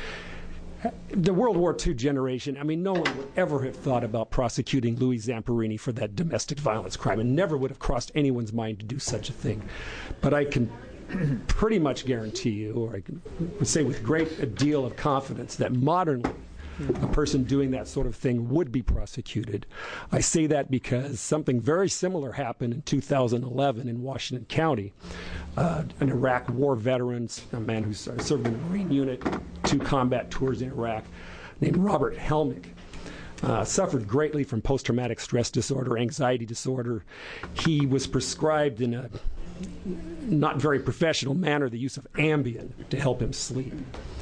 The World War Two generation, I mean, no one would ever have thought about prosecuting Louis Zamperini for that domestic violence crime. It never would have crossed anyone's mind to do such a thing. But I can pretty much guarantee you, or I can say with great a deal of confidence, that modernly, a person doing that sort of thing would be prosecuted. I say that because something very similar happened in two thousand eleven in Washington County. Uh, an Iraq war veteran, a man who served in the Marine unit, two combat tours in Iraq, named Robert Helmick, uh, suffered greatly from post-traumatic stress disorder, anxiety disorder. He was prescribed in a not very professional manner the use of Ambien to help him sleep.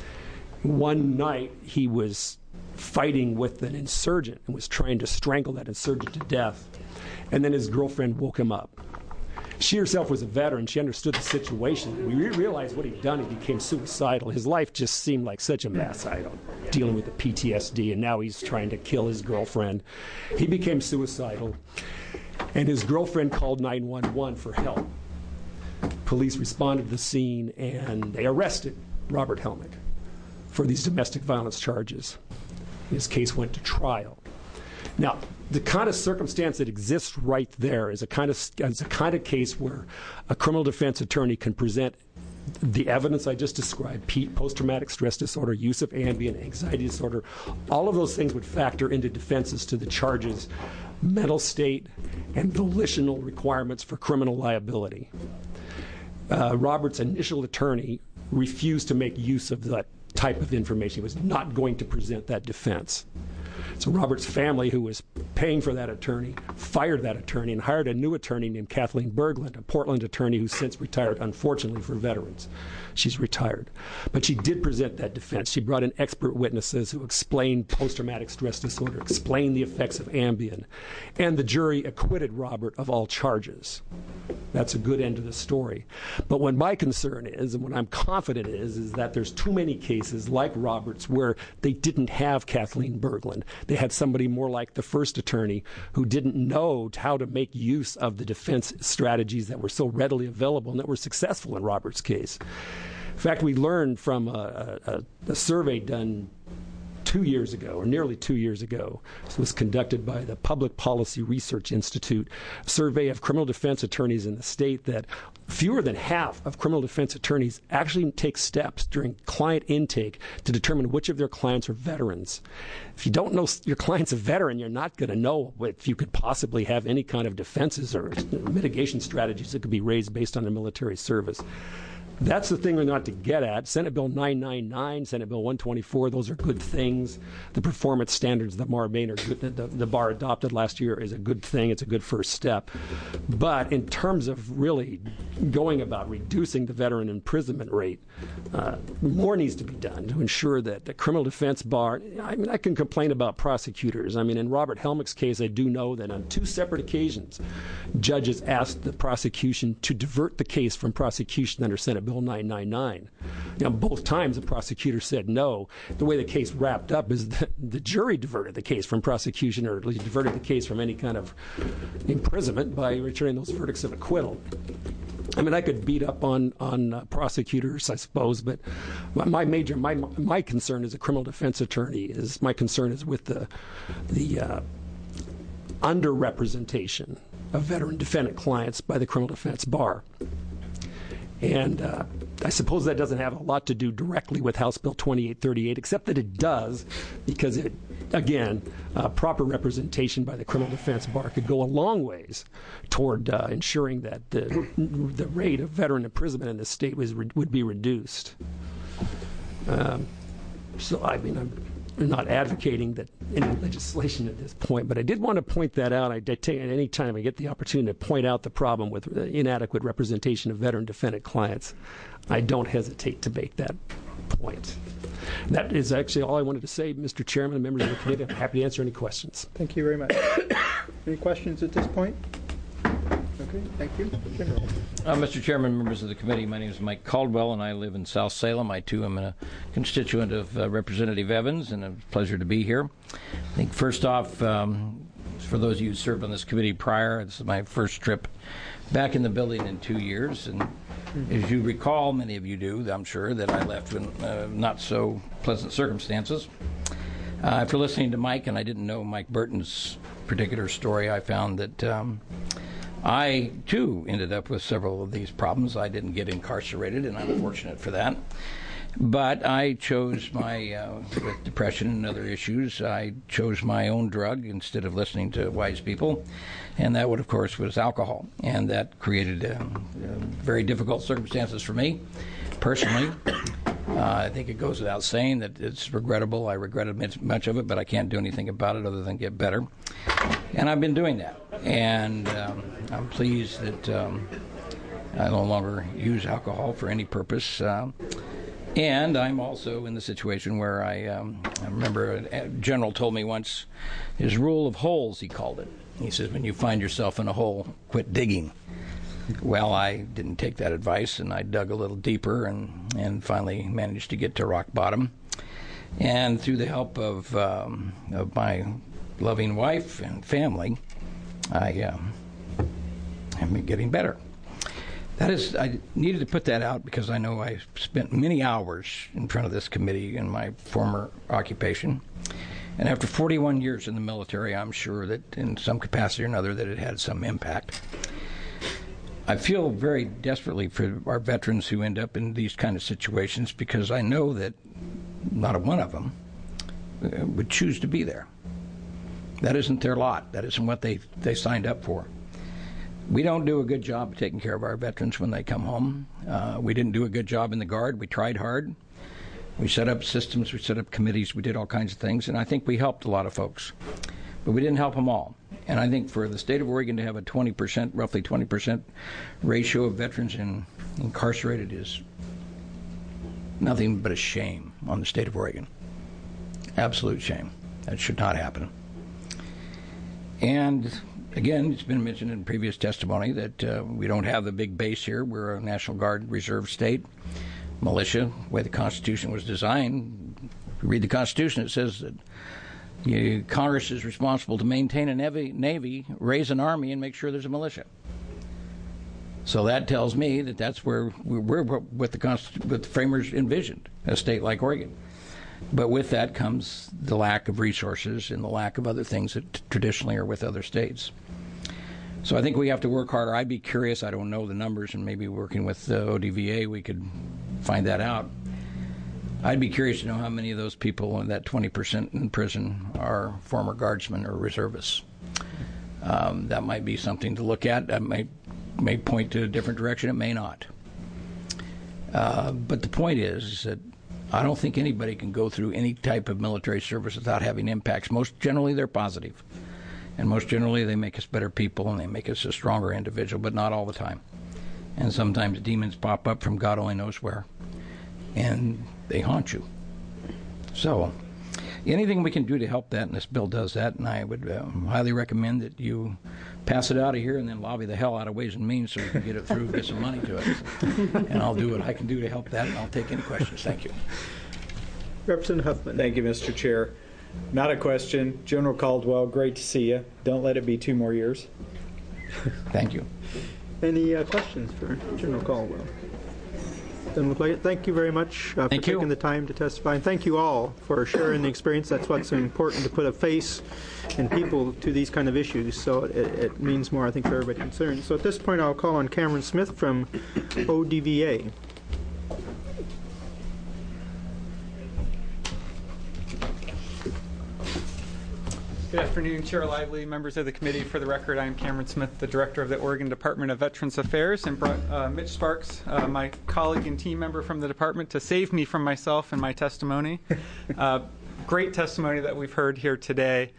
One night he was fighting with an insurgent and was trying to strangle that insurgent to death. And then his girlfriend woke him up. She herself was a veteran. She understood the situation. We re- realized what he'd done. He became suicidal. His life just seemed like such a mess, I don't, dealing with the P T S D, and now he's trying to kill his girlfriend. He became suicidal, and his girlfriend called nine one one for help. Police responded to the scene, and they arrested Robert Helmick for these domestic violence charges. His case went to trial. Now, the kind of circumstance that exists right there is a kind of is a kind of case where a criminal defense attorney can present the evidence I just described: post-traumatic stress disorder, use of Ambien, anxiety disorder. All of those things would factor into defenses to the charges, mental state, and volitional requirements for criminal liability. Uh, Robert's initial attorney refused to make use of that type of information. He was not going to present that defense. So Robert's family, who was paying for that attorney, fired that attorney and hired a new attorney named Kathleen Berglund, a Portland attorney who's since retired, unfortunately, for veterans. She's retired. But she did present that defense. She brought in expert witnesses who explained post-traumatic stress disorder, explained the effects of Ambien, and the jury acquitted Robert of all charges. That's a good end to the story. But what my concern is, and what I'm confident is, is that there's too many cases like Robert's where they didn't have Kathleen Berglund. They had somebody more like the first attorney who didn't know how to make use of the defense strategies that were so readily available and that were successful in Robert's case. In fact, we learned from a, a, a survey done two years ago, or nearly two years ago. This was conducted by the Public Policy Research Institute, a survey of criminal defense attorneys in the state, that fewer than half of criminal defense attorneys actually take steps during client intake to determine which of their clients are veterans. If you don't know your client's a veteran, you're not going to know if you could possibly have any kind of defenses or mitigation strategies that could be raised based on their military service. That's the thing we're not to get at. Senate Bill nine ninety-nine, Senate Bill one twenty-four, those are good things. The performance standards that Bar Maine or the, the bar adopted last year is a good thing. It's a good first step. But in terms of really going about reducing the veteran imprisonment rate, uh, more needs to be done to ensure that the criminal defense bar, I mean, I can complain about prosecutors. I mean, in Robert Helmick's case, I do know that on two separate occasions, judges asked the prosecution to divert the case from prosecution under Senate Bill nine ninety-nine. Now, both times the prosecutor said no. The way the case wrapped up is that the jury diverted the case from prosecution, or at least diverted the case from any kind of imprisonment by returning those verdicts of acquittal. I mean, I could beat up on on uh, prosecutors, I suppose, but my major, my my concern as a criminal defense attorney is my concern is with the the uh, underrepresentation of veteran defendant clients by the criminal defense bar. And uh, I suppose that doesn't have a lot to do directly with House Bill twenty-eight thirty-eight, except that it does, because it, again, uh, proper representation by the criminal defense bar could go a long ways toward uh, ensuring that the the rate of veteran imprisonment in the state was would be reduced. Um, so, I mean, I'm, not advocating that any legislation at this point, but I did want to point that out. I did take at any time I get the opportunity to point out the problem with inadequate representation of veteran defendant clients. I don't hesitate to make that point. That is actually all I wanted to say, Mister Chairman and members of the committee. I'm happy to answer any questions. Thank you very much. Any questions at this point? Okay, thank you. General. Uh, Mister Chairman, members of the committee, my name is Mike Caldwell, and I live in South Salem. I, too, am a constituent of uh, Representative Evans, and a pleasure to be here. I think, first off, um, for those of you who served on this committee prior, this is my first trip back in the building in two years. And as you recall, many of you do, I'm sure, that I left in uh, not so pleasant circumstances. Uh, after listening to Mike, and I didn't know Mike Burton's particular story, I found that um, I, too, ended up with several of these problems. I didn't get incarcerated, and I'm fortunate for that. But I chose my, uh, with depression and other issues, I chose my own drug instead of listening to wise people. And that, would, of course, was alcohol. And that created uh, uh, very difficult circumstances for me, personally. Uh, I think it goes without saying that it's regrettable. I regretted much of it, but I can't do anything about it other than get better. And I've been doing that. And um, I'm pleased that um, I no longer use alcohol for any purpose. Uh, and I'm also in the situation where I, um, I remember a general told me once, his rule of holes, he called it. He says, when you find yourself in a hole, quit digging. Well, I didn't take that advice, and I dug a little deeper and, and finally managed to get to rock bottom. And through the help of, um, of my loving wife and family, I um, have been getting better. That is, I needed to put that out because I know I spent many hours in front of this committee in my former occupation. And after forty-one years in the military, I'm sure that in some capacity or another that it had some impact. I feel very desperately for our veterans who end up in these kind of situations because I know that not a one of them uh, would choose to be there. That isn't their lot. That isn't what they, they signed up for. We don't do a good job of taking care of our veterans when they come home. Uh, we didn't do a good job in the Guard. We tried hard. We set up systems. We set up committees. We did all kinds of things. And I think we helped a lot of folks. But we didn't help them all. And I think for the state of Oregon to have a twenty percent, roughly twenty percent ratio of veterans in, incarcerated is nothing but a shame on the state of Oregon. Absolute shame. That should not happen. And again, it's been mentioned in previous testimony that uh, we don't have the big base here. We're a National Guard reserve state. Militia, the way the Constitution was designed, if you read the Constitution, it says that you, Congress is responsible to maintain a navy, navy, raise an army, and make sure there's a militia. So that tells me that that's where we're, we're what the, Constitu- what the framers envisioned, a state like Oregon. But with that comes the lack of resources and the lack of other things that t- traditionally are with other states. So I think we have to work harder. I'd be curious, I don't know the numbers, and maybe working with the O D V A we could find that out. I'd be curious to know how many of those people in that twenty percent in prison are former guardsmen or reservists. Um, that might be something to look at. That may, may point to a different direction. It may not. Uh, but the point is, is that I don't think anybody can go through any type of military service without having impacts. Most generally, they're positive. And most generally, they make us better people and they make us a stronger individual, but not all the time. And sometimes demons pop up from God only knows where, and they haunt you. So anything we can do to help that, and this bill does that, and I would uh, highly recommend that you pass it out of here and then lobby the hell out of Ways and Means so we can get it through, get some money to it. And I'll do what I can do to help that, and I'll take any questions. Thank you. Representative Huffman. Thank you, Mister Chair. Not a question. General Caldwell, great to see you. Don't let it be two more years. Thank you. Any uh, questions for General Caldwell? Then we'll thank you very much uh, for Thank taking you. the time to testify. And thank you all for sharing the experience. That's what's important, to put a face and people to these kind of issues. So it, it means more, I think, for everybody concerned. So at this point, I'll call on Cameron Smith from O D V A. Good afternoon, Chair Lively, members of the committee. For the record, I am Cameron Smith, the Director of the Oregon Department of Veterans Affairs, and brought uh, Mitch Sparks, uh, my colleague and team member from the department, to save me from myself and my testimony. Uh, great testimony that we've heard here today.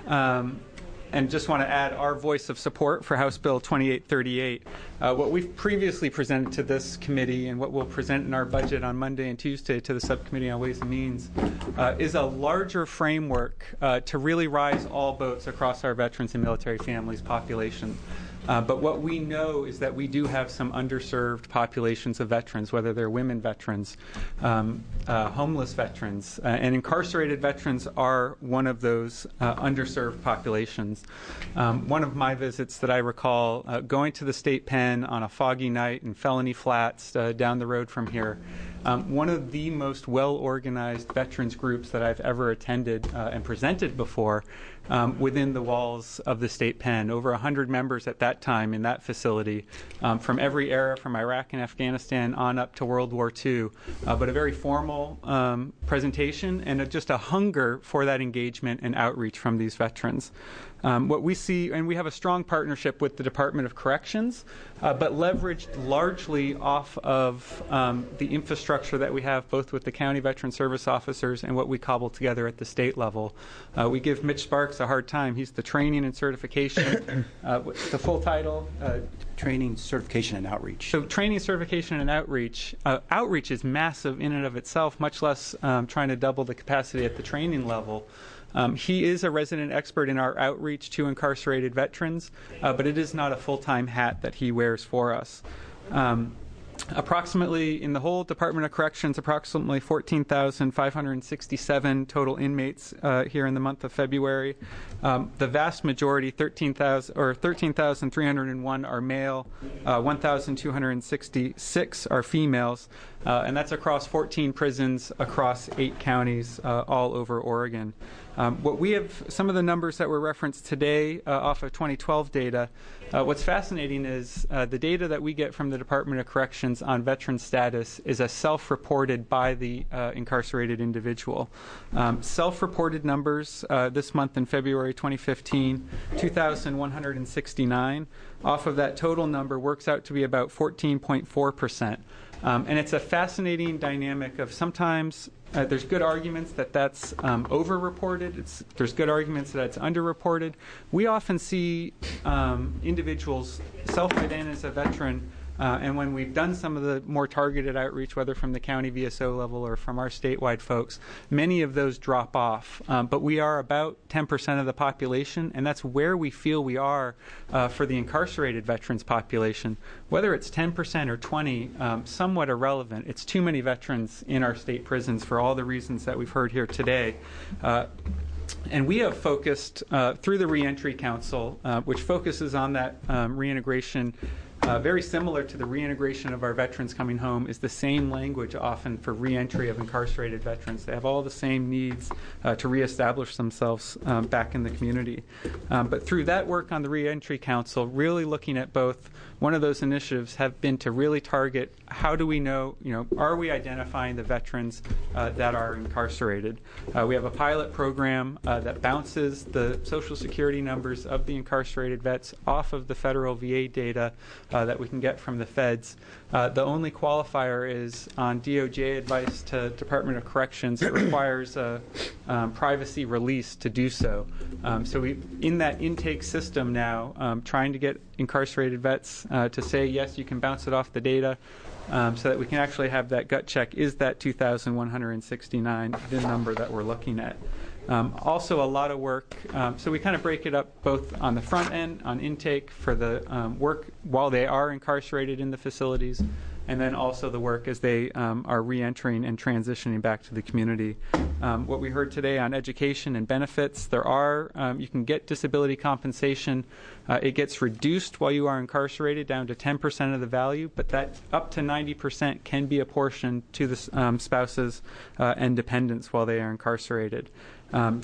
Um, and just want to add our voice of support for House Bill twenty-eight thirty-eight. Uh, what we've previously presented to this committee and what we'll present in our budget on Monday and Tuesday to the Subcommittee on Ways and Means uh, is a larger framework uh, to really rise all boats across our veterans and military families population. Uh, but what we know is that we do have some underserved populations of veterans, whether they're women veterans, um, uh, homeless veterans, uh, and incarcerated veterans are one of those uh, underserved populations. Um, one of my visits that I recall uh, going to the state pen on a foggy night in Felony Flats uh, down the road from here. Um, one of the most well-organized veterans groups that I've ever attended uh, and presented before um, within the walls of the state pen. Over one hundred members at that time in that facility um, from every era, from Iraq and Afghanistan on up to World War Two. Uh, but a very formal um, presentation and a, just a hunger for that engagement and outreach from these veterans. Um, what we see, and we have a strong partnership with the Department of Corrections, uh, but leveraged largely off of um, the infrastructure that we have both with the county veteran service officers and what we cobble together at the state level. Uh, we give Mitch Sparks a hard time. He's the training and certification, uh, the full title. Uh, Training, certification, and outreach. So training, certification, and outreach. Uh, outreach is massive in and of itself, much less um, trying to double the capacity at the training level. Um, he is a resident expert in our outreach to incarcerated veterans, uh, but it is not a full-time hat that he wears for us. Um, approximately, in the whole Department of Corrections, approximately fourteen thousand five hundred sixty-seven total inmates uh, here in the month of February. Um, the vast majority, thirteen thousand or thirteen thousand three hundred one, are male, uh, one thousand two hundred sixty-six are females, uh, and that's across fourteen prisons across eight counties uh, all over Oregon. Um, what we have, some of the numbers that were referenced today uh, off of twenty twelve data, uh, what's fascinating is uh, the data that we get from the Department of Corrections on veteran status is a self-reported by the uh, incarcerated individual. Um, self-reported numbers uh, this month in February twenty fifteen, two thousand one hundred sixty-nine. Off of that total number works out to be about fourteen point four percent. Um, and it's a fascinating dynamic of sometimes uh, there's good arguments that that's um, over-reported. It's, there's good arguments that it's under-reported. We often see um, individuals self-identify as a veteran, uh, and when we've done some of the more targeted outreach, whether from the county V S O level or from our statewide folks, many of those drop off. Um, but we are about ten percent of the population, and that's where we feel we are uh, for the incarcerated veterans population. Whether it's ten percent or twenty, um, somewhat irrelevant. It's too many veterans in our state prisons for all the reasons that we've heard here today. Uh, And we have focused uh, through the Reentry Council, uh, which focuses on that um, reintegration. Uh, very similar to the reintegration of our veterans coming home is the same language often for reentry of incarcerated veterans. They have all the same needs uh, to reestablish themselves um, back in the community. Um, but through that work on the Reentry Council, really looking at both, one of those initiatives have been to really target how do we know, you know, are we identifying the veterans uh, that are incarcerated? Uh, we have a pilot program uh, that bounces the Social Security numbers of the incarcerated vets off of the federal V A data Uh, that we can get from the feds. Uh, the only qualifier is on D O J advice to Department of Corrections. It requires a um, privacy release to do so. Um, so we, in that intake system now, um, trying to get incarcerated vets uh, to say, yes, you can bounce it off the data, um, so that we can actually have that gut check. Is that two thousand one hundred sixty-nine the number that we're looking at? Um, also, a lot of work. Um, so we kind of break it up both on the front end, on intake for the um, work while they are incarcerated in the facilities, and then also the work as they um, are reentering and transitioning back to the community. Um, what we heard today on education and benefits, there are, um, you can get disability compensation. Uh, it gets reduced while you are incarcerated down to ten percent of the value, but that up to ninety percent can be apportioned to the um, spouses uh, and dependents while they are incarcerated. Um,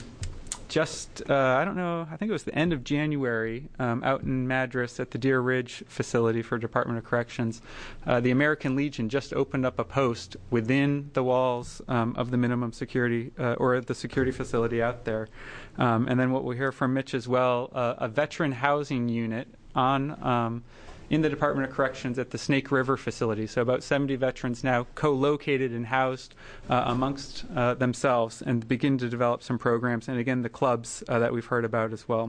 just, uh, I don't know, I think it was the end of January, um, out in Madras at the Deer Ridge facility for Department of Corrections, uh, the American Legion just opened up a post within the walls um, of the minimum security, uh, or the security facility out there. Um, and then what we'll hear from Mitch as well, uh, a veteran housing unit on um, in the Department of Corrections at the Snake River facility. So about seventy veterans now co-located and housed uh, amongst uh, themselves, and begin to develop some programs. And again, the clubs uh, that we've heard about as well.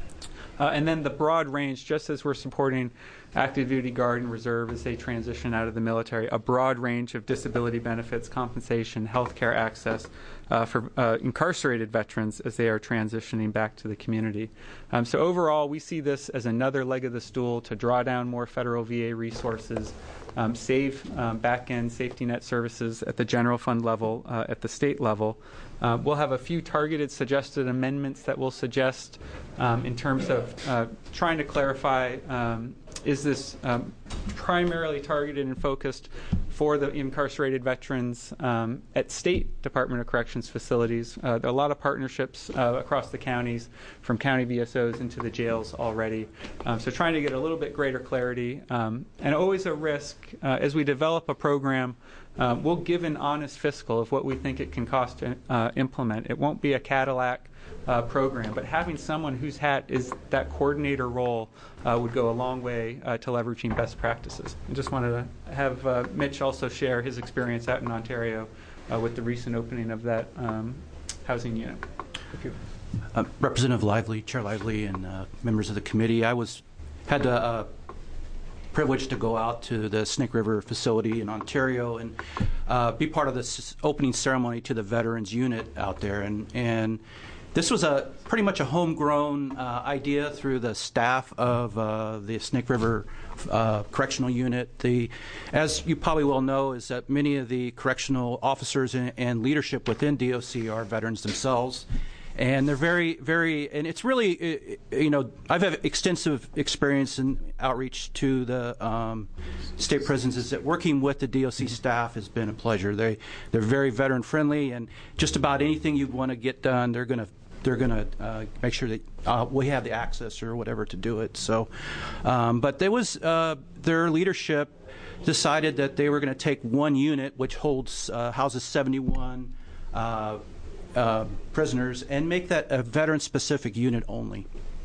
Uh, and then the broad range, just as we're supporting active duty guard and reserve as they transition out of the military, a broad range of disability benefits, compensation, health care access uh, for uh, incarcerated veterans as they are transitioning back to the community. Um, so overall, we see this as another leg of the stool to draw down more federal V A resources, um, save um, back-end safety net services at the general fund level, uh, at the state level. Uh, we'll have a few targeted suggested amendments that we'll suggest um, in terms of uh, trying to clarify, um, is this um, primarily targeted and focused for the incarcerated veterans um, at state Department of Corrections facilities. Uh, there are a lot of partnerships uh, across the counties, from county V S Os into the jails already. Um, so trying to get a little bit greater clarity, um, and always a risk uh, as we develop a program. Uh, we'll give an honest fiscal of what we think it can cost to uh, implement. It won't be a Cadillac uh, program, but having someone whose hat is that coordinator role uh, would go a long way uh, to leveraging best practices. I just wanted to have uh, Mitch also share his experience out in Ontario uh, with the recent opening of that um, housing unit. Thank you. Uh, Representative Lively, Chair Lively, and uh, members of the committee, I was had the uh, privilege to go out to the Snake River facility in Ontario and uh, be part of this opening ceremony to the veterans unit out there. And, and this was a pretty much a homegrown uh, idea through the staff of uh, the Snake River uh, Correctional Unit. The, as you probably well know, is that many of the correctional officers and, and leadership within D O C are veterans themselves. And they're very, very, and it's really, you know, I've had extensive experience in outreach to the um, state prisons. Is that working with the D O C staff has been a pleasure. They, they're very veteran friendly, and just about anything you want to get done, they're going to, they're going to uh, make sure that uh, we have the access or whatever to do it. So, um, but there was uh, their leadership decided that they were going to take one unit, which holds uh, houses seventy-one. Uh, Uh, prisoners, and make that a veteran-specific unit only.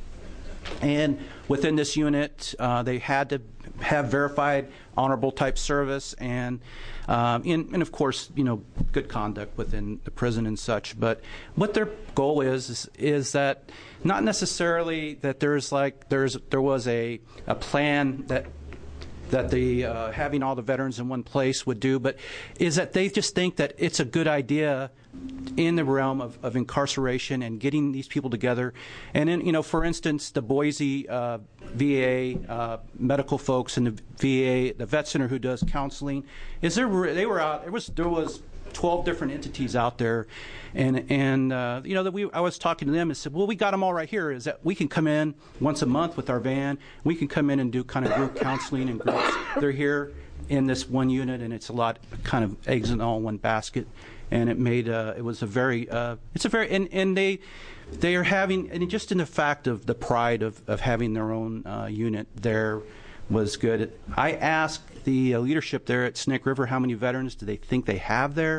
And within this unit, uh, they had to have verified honorable type service, and, um, in, and of course, you know, good conduct within the prison and such. But what their goal is is, is that not necessarily that there's like there's there was a a plan that. that the uh, having all the veterans in one place would do, but is that they just think that it's a good idea in the realm of, of incarceration and getting these people together. And in, you know, for instance, the Boise uh, V A uh, medical folks and the V A, the vet center who does counseling, is there they were out. There was there was twelve different entities out there, and and uh, you know that we I was talking to them and said, well, we got them all right here. Is that we can come in once a month with our van. We can come in and do kind of group counseling and groups. They're here in this one unit, and it's a lot kind of eggs in all one basket. And it made uh, it was a very uh, it's a very and, and they they are having and just in the fact of the pride of, of having their own uh, unit there was good. I asked the uh, leadership there at Snake River how many veterans do they think they have there,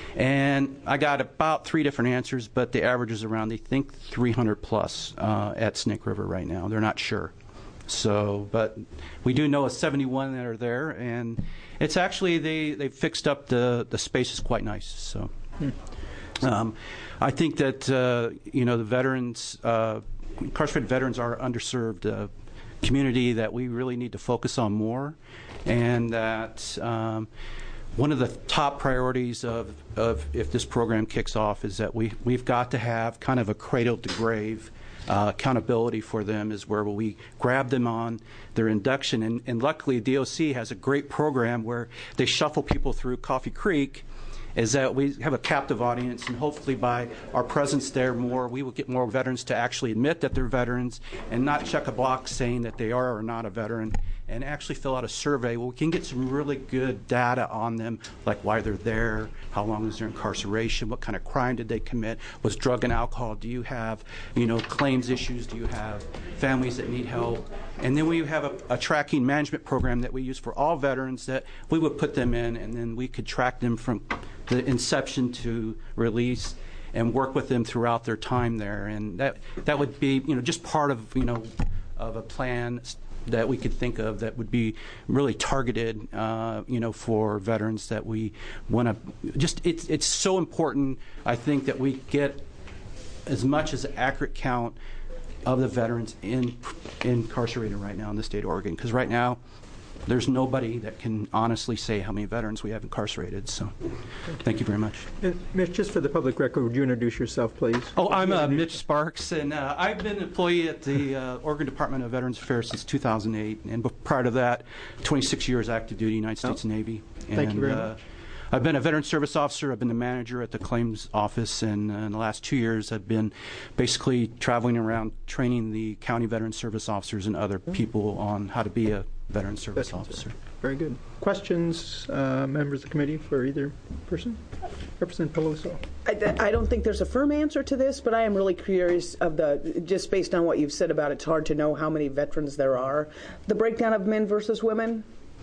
and I got about three different answers, but the average is around they think three hundred plus uh, at Snake River right now. They're not sure. So, but we do know a seventy-one that are there, and it's actually they they fixed up the the space is quite nice. So, hmm. um, I think that uh, you know the veterans, uh, incarcerated veterans, are underserved uh, community that we really need to focus on more, and that um, one of the top priorities of of if this program kicks off is that we we've got to have kind of a cradle to grave. Uh, accountability for them is where we grab them on their induction. And, and luckily, D O C has a great program where they shuffle people through Coffee Creek, is that we have a captive audience, and hopefully by our presence there more, we will get more veterans to actually admit that they're veterans and not check a box saying that they are or not a veteran, and actually fill out a survey. Well, we can get some really good data on them, like why they're there, how long is their incarceration, what kind of crime did they commit, was drug and alcohol, do you have, you know, claims issues, do you have families that need help? And then we have a, a tracking management program that we use for all veterans that we would put them in, and then we could track them from the inception to release and work with them throughout their time there. And that that would be, you know, just part of, you know, of a plan that we could think of that would be really targeted, uh, you know, for veterans that we want to just, it's, it's so important, I think, that we get as much as an accurate count of the veterans in, incarcerated right now in the state of Oregon. Because right now, there's nobody that can honestly say how many veterans we have incarcerated. So thank you very much. And Mitch, just for the public record, would you introduce yourself, please? Oh, I'm uh, Mitch Sparks, and uh, I've been an employee at the uh, Oregon Department of Veterans Affairs since two thousand eight, and prior to that, twenty-six years active duty, United States oh. Navy. And, Thank you very uh, much. I've been a veteran service officer. I've been the manager at the claims office, and uh, in the last two years, I've been basically traveling around training the county veteran service officers and other people on how to be a veteran service Veterans officer. Very good. Questions, uh, members of the committee, for either person? Representative Pelosi. I, I don't think there's a firm answer to this, but I am really curious of the, just based on what you've said about it, it's hard to know how many veterans there are. The breakdown of men versus women?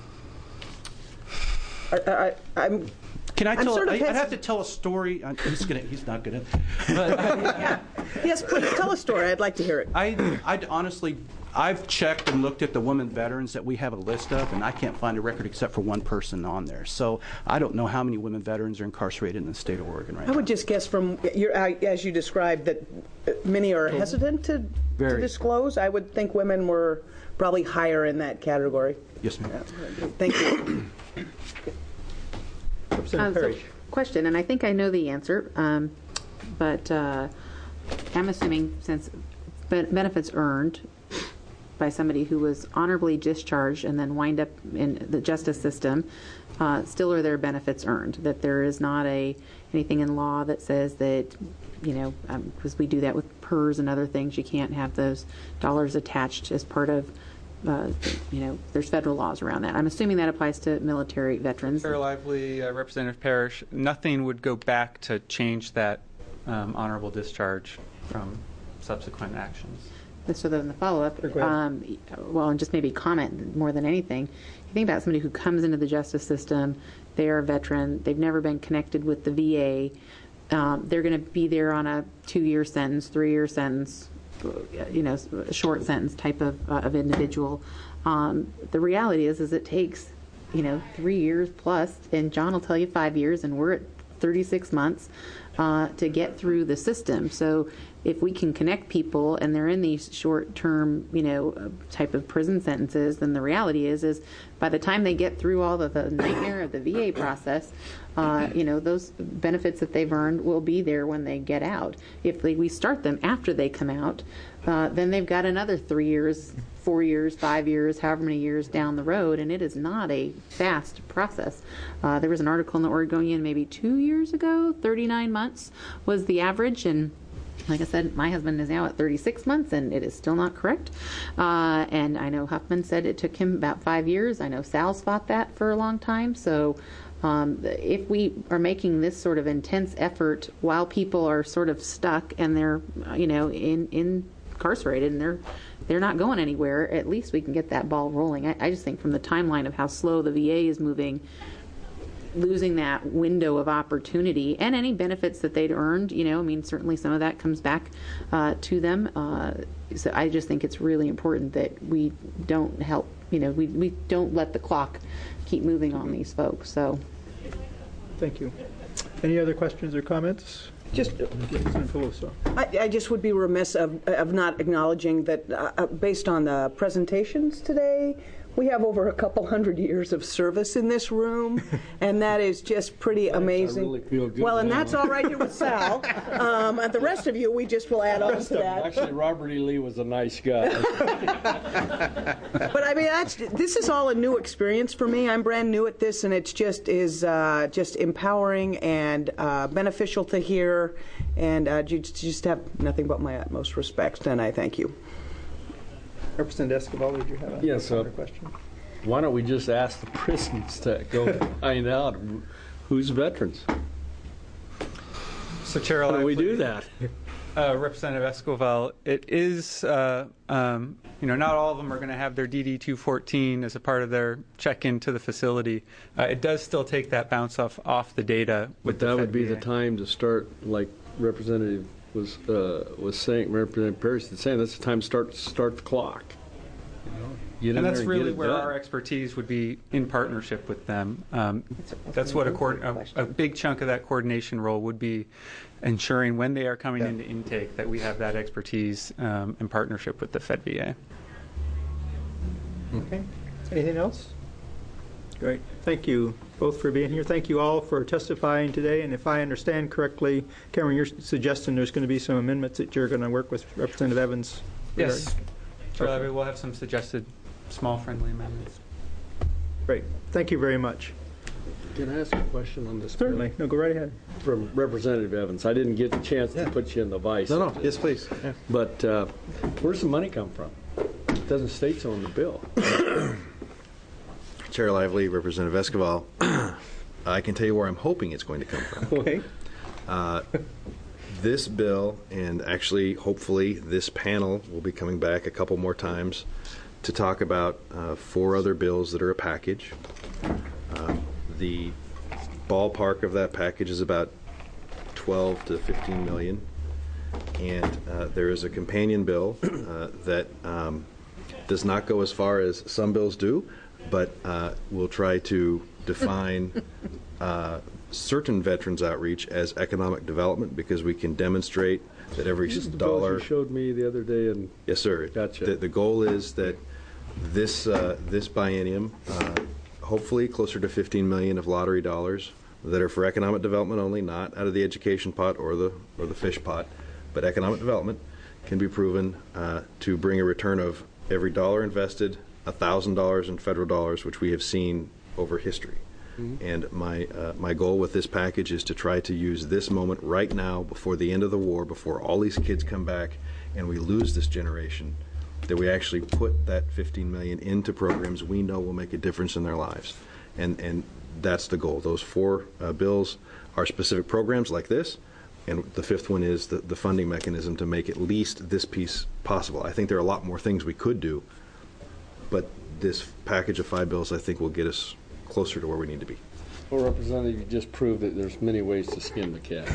I, I, I'm Can I I'm tell? sort of I, I'd hesitant. have to tell a story. Uh, He's gonna. He's not gonna. But, yeah. Yes, please tell a story. I'd like to hear it. I, I'd honestly, I've checked and looked at the women veterans that we have a list of, and I can't find a record except for one person on there. So I don't know how many women veterans are incarcerated in the state of Oregon right I now. would just guess from your, uh, as you described, that many are hesitant to, to Very. disclose. I would think women were probably higher in that category. Yes, ma'am. Thank you. Representative Uh, so, Parrish. question, and I think I know the answer, um, but uh, I'm assuming since ben- benefits earned by somebody who was honorably discharged and then wind up in the justice system, uh, still are their benefits earned. That there is not a anything in law that says that, you know, because um, we do that with P E R S and other things, you can't have those dollars attached as part of. Uh, you know, there's federal laws around that. I'm assuming that applies to military veterans. Chair Lively, uh, Representative Parrish, nothing would go back to change that um, honorable discharge from subsequent actions. So then the follow-up, um, well, and just maybe comment more than anything. You think about somebody who comes into the justice system, they are a veteran, they've never been connected with the V A, um, they're going to be there on a two-year sentence, three-year sentence, you know, a short sentence type of, uh, of individual. Um, the reality is, is it takes, you know, three years plus, and John will tell you five years, and we're at thirty-six months uh, to get through the system. So if we can connect people and they're in these short-term, you know, type of prison sentences, then the reality is, is by the time they get through all of the nightmare of the V A process, uh, you know, those benefits that they've earned will be there when they get out. If they, we start them after they come out, uh, then they've got another three years, four years, five years, however many years down the road, and it is not a fast process. Uh, there was an article in the Oregonian maybe two years ago, thirty-nine months was the average, and like I said, my husband is now at thirty-six months, and it is still not correct. Uh, and I know Huffman said it took him about five years. I know Sal's fought that for a long time. So um, if we are making this sort of intense effort while people are sort of stuck and they're, you know, in, in incarcerated and they're they're not going anywhere, at least we can get that ball rolling. I, I just think from the timeline of how slow the V A is moving, losing that window of opportunity and any benefits that they'd earned, you know, I mean, certainly some of that comes back uh, to them. Uh, so I just think it's really important that we don't help, you know, we, we don't let the clock keep moving on these folks. So, thank you. Any other questions or comments? Just, I, I just would be remiss of, of not acknowledging that uh, based on the presentations today, we have over a couple hundred years of service in this room, and that is just pretty amazing. I really feel good well, and now. that's all right here with Sal. Um, and the rest of you, we just will add on to that. Actually, Robert E. Lee was a nice guy. But I mean, that's, this is all a new experience for me. I'm brand new at this, and it's just is uh, just empowering and uh, beneficial to hear, and uh, just, just have nothing but my utmost respect, and I thank you. Representative Escobar, did you have a yes, uh, question? Why don't we just ask the prisons to go find out who's veterans? So, Chair, how do we Lively, do that? Uh, Representative Escobar, it is, uh, um, you know, not all of them are going to have their D D two fourteen as a part of their check-in to the facility. Uh, it does still take that bounce off off the data. But that would be the time to start, like Representative was uh, was saying, Representative Parrish was saying, that's the time to start start the clock. You know, get in And there that's and really get it where done. our expertise would be in partnership with them. Um, that's what a, coord- a, a big chunk of that coordination role would be, ensuring when they are coming Yeah. into intake that we have that expertise um, in partnership with the Fed V A. Okay. Anything else? Great. Thank you both for being here. Thank you all for testifying today. And if I understand correctly, Cameron, you're suggesting there's going to be some amendments that you're going to work with Representative Evans. Yes. Sure, Okay. we'll have some suggested small friendly amendments. Great. Thank you very much. Can I ask a question on this? Certainly. No, go right ahead. From Representative Evans. I didn't get the chance to put you in the vice. No, no. Yes, please. Yeah. But uh, where's the money come from? It doesn't state so in the bill. Chair Lively, Representative Escobar, I can tell you where I'm hoping it's going to come from. Okay. Uh, this bill, and actually, hopefully, this panel will be coming back a couple more times to talk about uh, four other bills that are a package. Uh, the ballpark of that package is about twelve to fifteen million. And uh, there is a companion bill uh, that um, does not go as far as some bills do, but uh, will try to define uh, certain veterans outreach as economic development, because we can demonstrate that every This is the dollar. bills you showed me the other day, and Yes, sir. Gotcha. The, the goal is that this uh, this biennium, uh, hopefully closer to fifteen million of lottery dollars that are for economic development only, not out of the education pot or the or the fish pot, but economic development, can be proven uh, to bring a return of every dollar invested, one thousand dollars in federal dollars, which we have seen over history. Mm-hmm. And my uh, my goal with this package is to try to use this moment right now, before the end of the war, before all these kids come back and we lose this generation, that we actually put that fifteen million dollars into programs we know will make a difference in their lives. And and that's the goal. Those four uh, bills are specific programs like this, and the fifth one is the, the funding mechanism to make at least this piece possible. I think there are a lot more things we could do, but this package of five bills, I think, will get us closer to where we need to be. well, Representative, you just proved that there's many ways to skin the cat.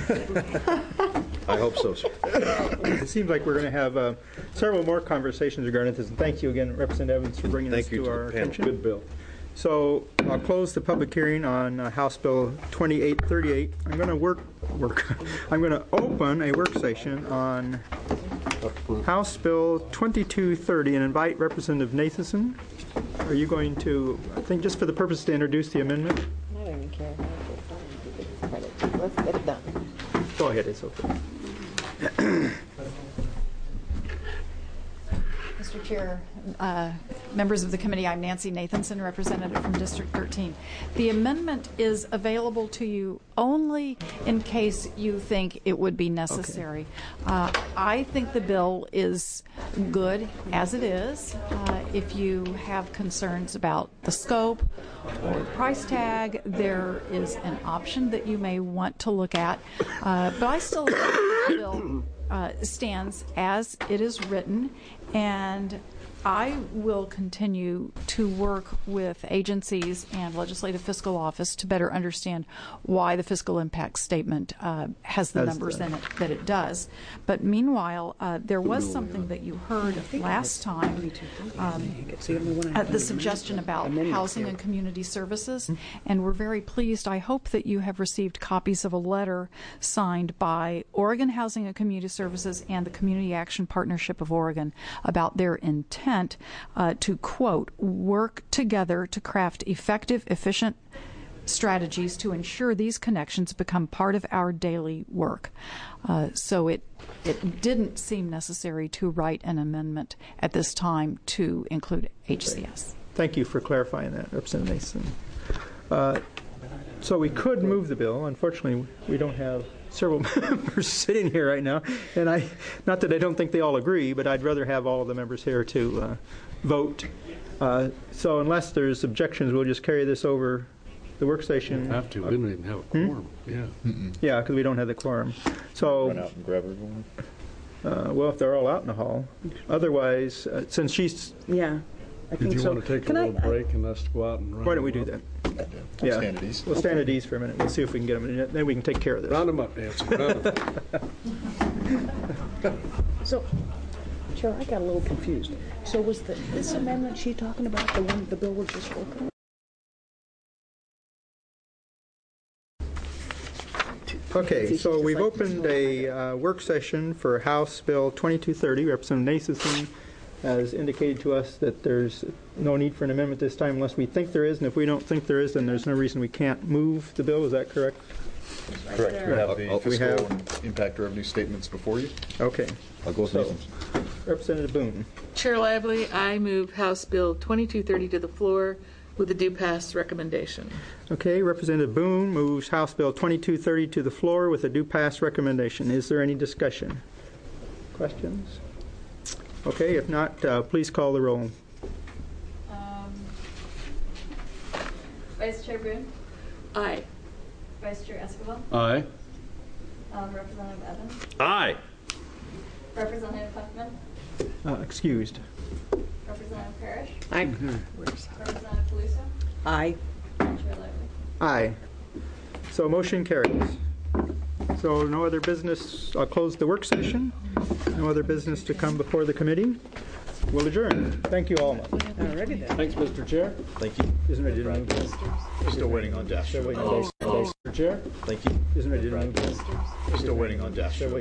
I hope so, sir. It seems like we're going to have uh, several more conversations regarding this, and thank you again, Representative Evans, for bringing Thank this you to to our the panel. attention. Good bill. So I'll close the public hearing on uh, House Bill twenty-eight thirty-eight. I'm going to work, work. I'm going to open a work session on House Bill twenty-two thirty and invite Representative Nathanson. Are you going to, I think just for the purpose to introduce the amendment? I don't even care. Let's get it done. Go ahead, it's okay. Mister Chair, uh, members of the committee, I'm Nancy Nathanson, representative from District thirteen. The amendment is available to you only in case you think it would be necessary. Okay. Uh, I think the bill is good as it is. Uh, if you have concerns about the scope or the price tag, there is an option that you may want to look at. Uh, but I still think the bill Uh, stands as it is written, and I will continue to work with agencies and Legislative Fiscal Office to better understand why the fiscal impact statement uh, has the Has numbers the- in it that it does. But meanwhile, uh, there was something that you heard last time, um, uh, the suggestion about housing and community services, and we're very pleased. I hope that you have received copies of a letter signed by Oregon Housing and Community Services and the Community Action Partnership of Oregon about their intent uh, to, quote, work together to craft effective, efficient strategies to ensure these connections become part of our daily work. Uh, so it it didn't seem necessary to write an amendment at this time to include H C S. Thank you for clarifying that, Representative Mason. Uh, so we could move the bill. Unfortunately, we don't have several members sitting here right now, and I, not that I don't think they all agree, but I'd rather have all of the members here to uh, vote. Uh, so unless there's objections, we'll just carry this over the work session. We have to. We don't even have a quorum. Hmm? Yeah. Mm-mm. Yeah, because we don't have the quorum. So Run out and grab everyone. Uh, well, if they're all out in the hall. Otherwise, uh, since she's yeah. I Did think you so. want to take Can a I- little break and us go out and run Why don't we them do up? that? We'll stand at ease. We'll stand at ease for a minute. We'll see if we can get them, and then we can take care of this. Round them up, Nancy. Round them up. So, Chair, I got a little confused. So was the, this amendment she talking about the one the bill was just working on? Okay, so we've opened a uh, work session for House Bill twenty-two thirty. Representative Nathanson has indicated to us that there's no need for an amendment this time unless we think there is, and if we don't think there is, then there's no reason we can't move the bill. Is that correct? Correct. We have the We fiscal have- and impact revenue statements before you. Okay. I'll go with So, Nathan's. Representative Boone. Chair Lively, I move House Bill twenty-two thirty to the floor with a due pass recommendation. Okay, Representative Boone moves House Bill twenty-two thirty to the floor with a due pass recommendation. Is there any discussion? Questions? Okay, if not, uh, please call the roll. Um, Vice Chair Boone? Aye. Vice Chair Escobar? Aye. Um, Representative Evans? Aye. Representative Huffman? Uh, excused. Representative Parrish? Aye. Representative Paluso? Aye. And Chair Lively? Aye. So motion carries. So no other business, I'll close the work session. No other business to come before the committee. We'll adjourn. Thank you all. Alrighty then. Thanks, Mister Chair. Thank you. Isn't ready to move this? Still waiting on Dash. Still waiting on Dash. Mister Chair. Thank you. Isn't ready to move this? Still waiting on Dash.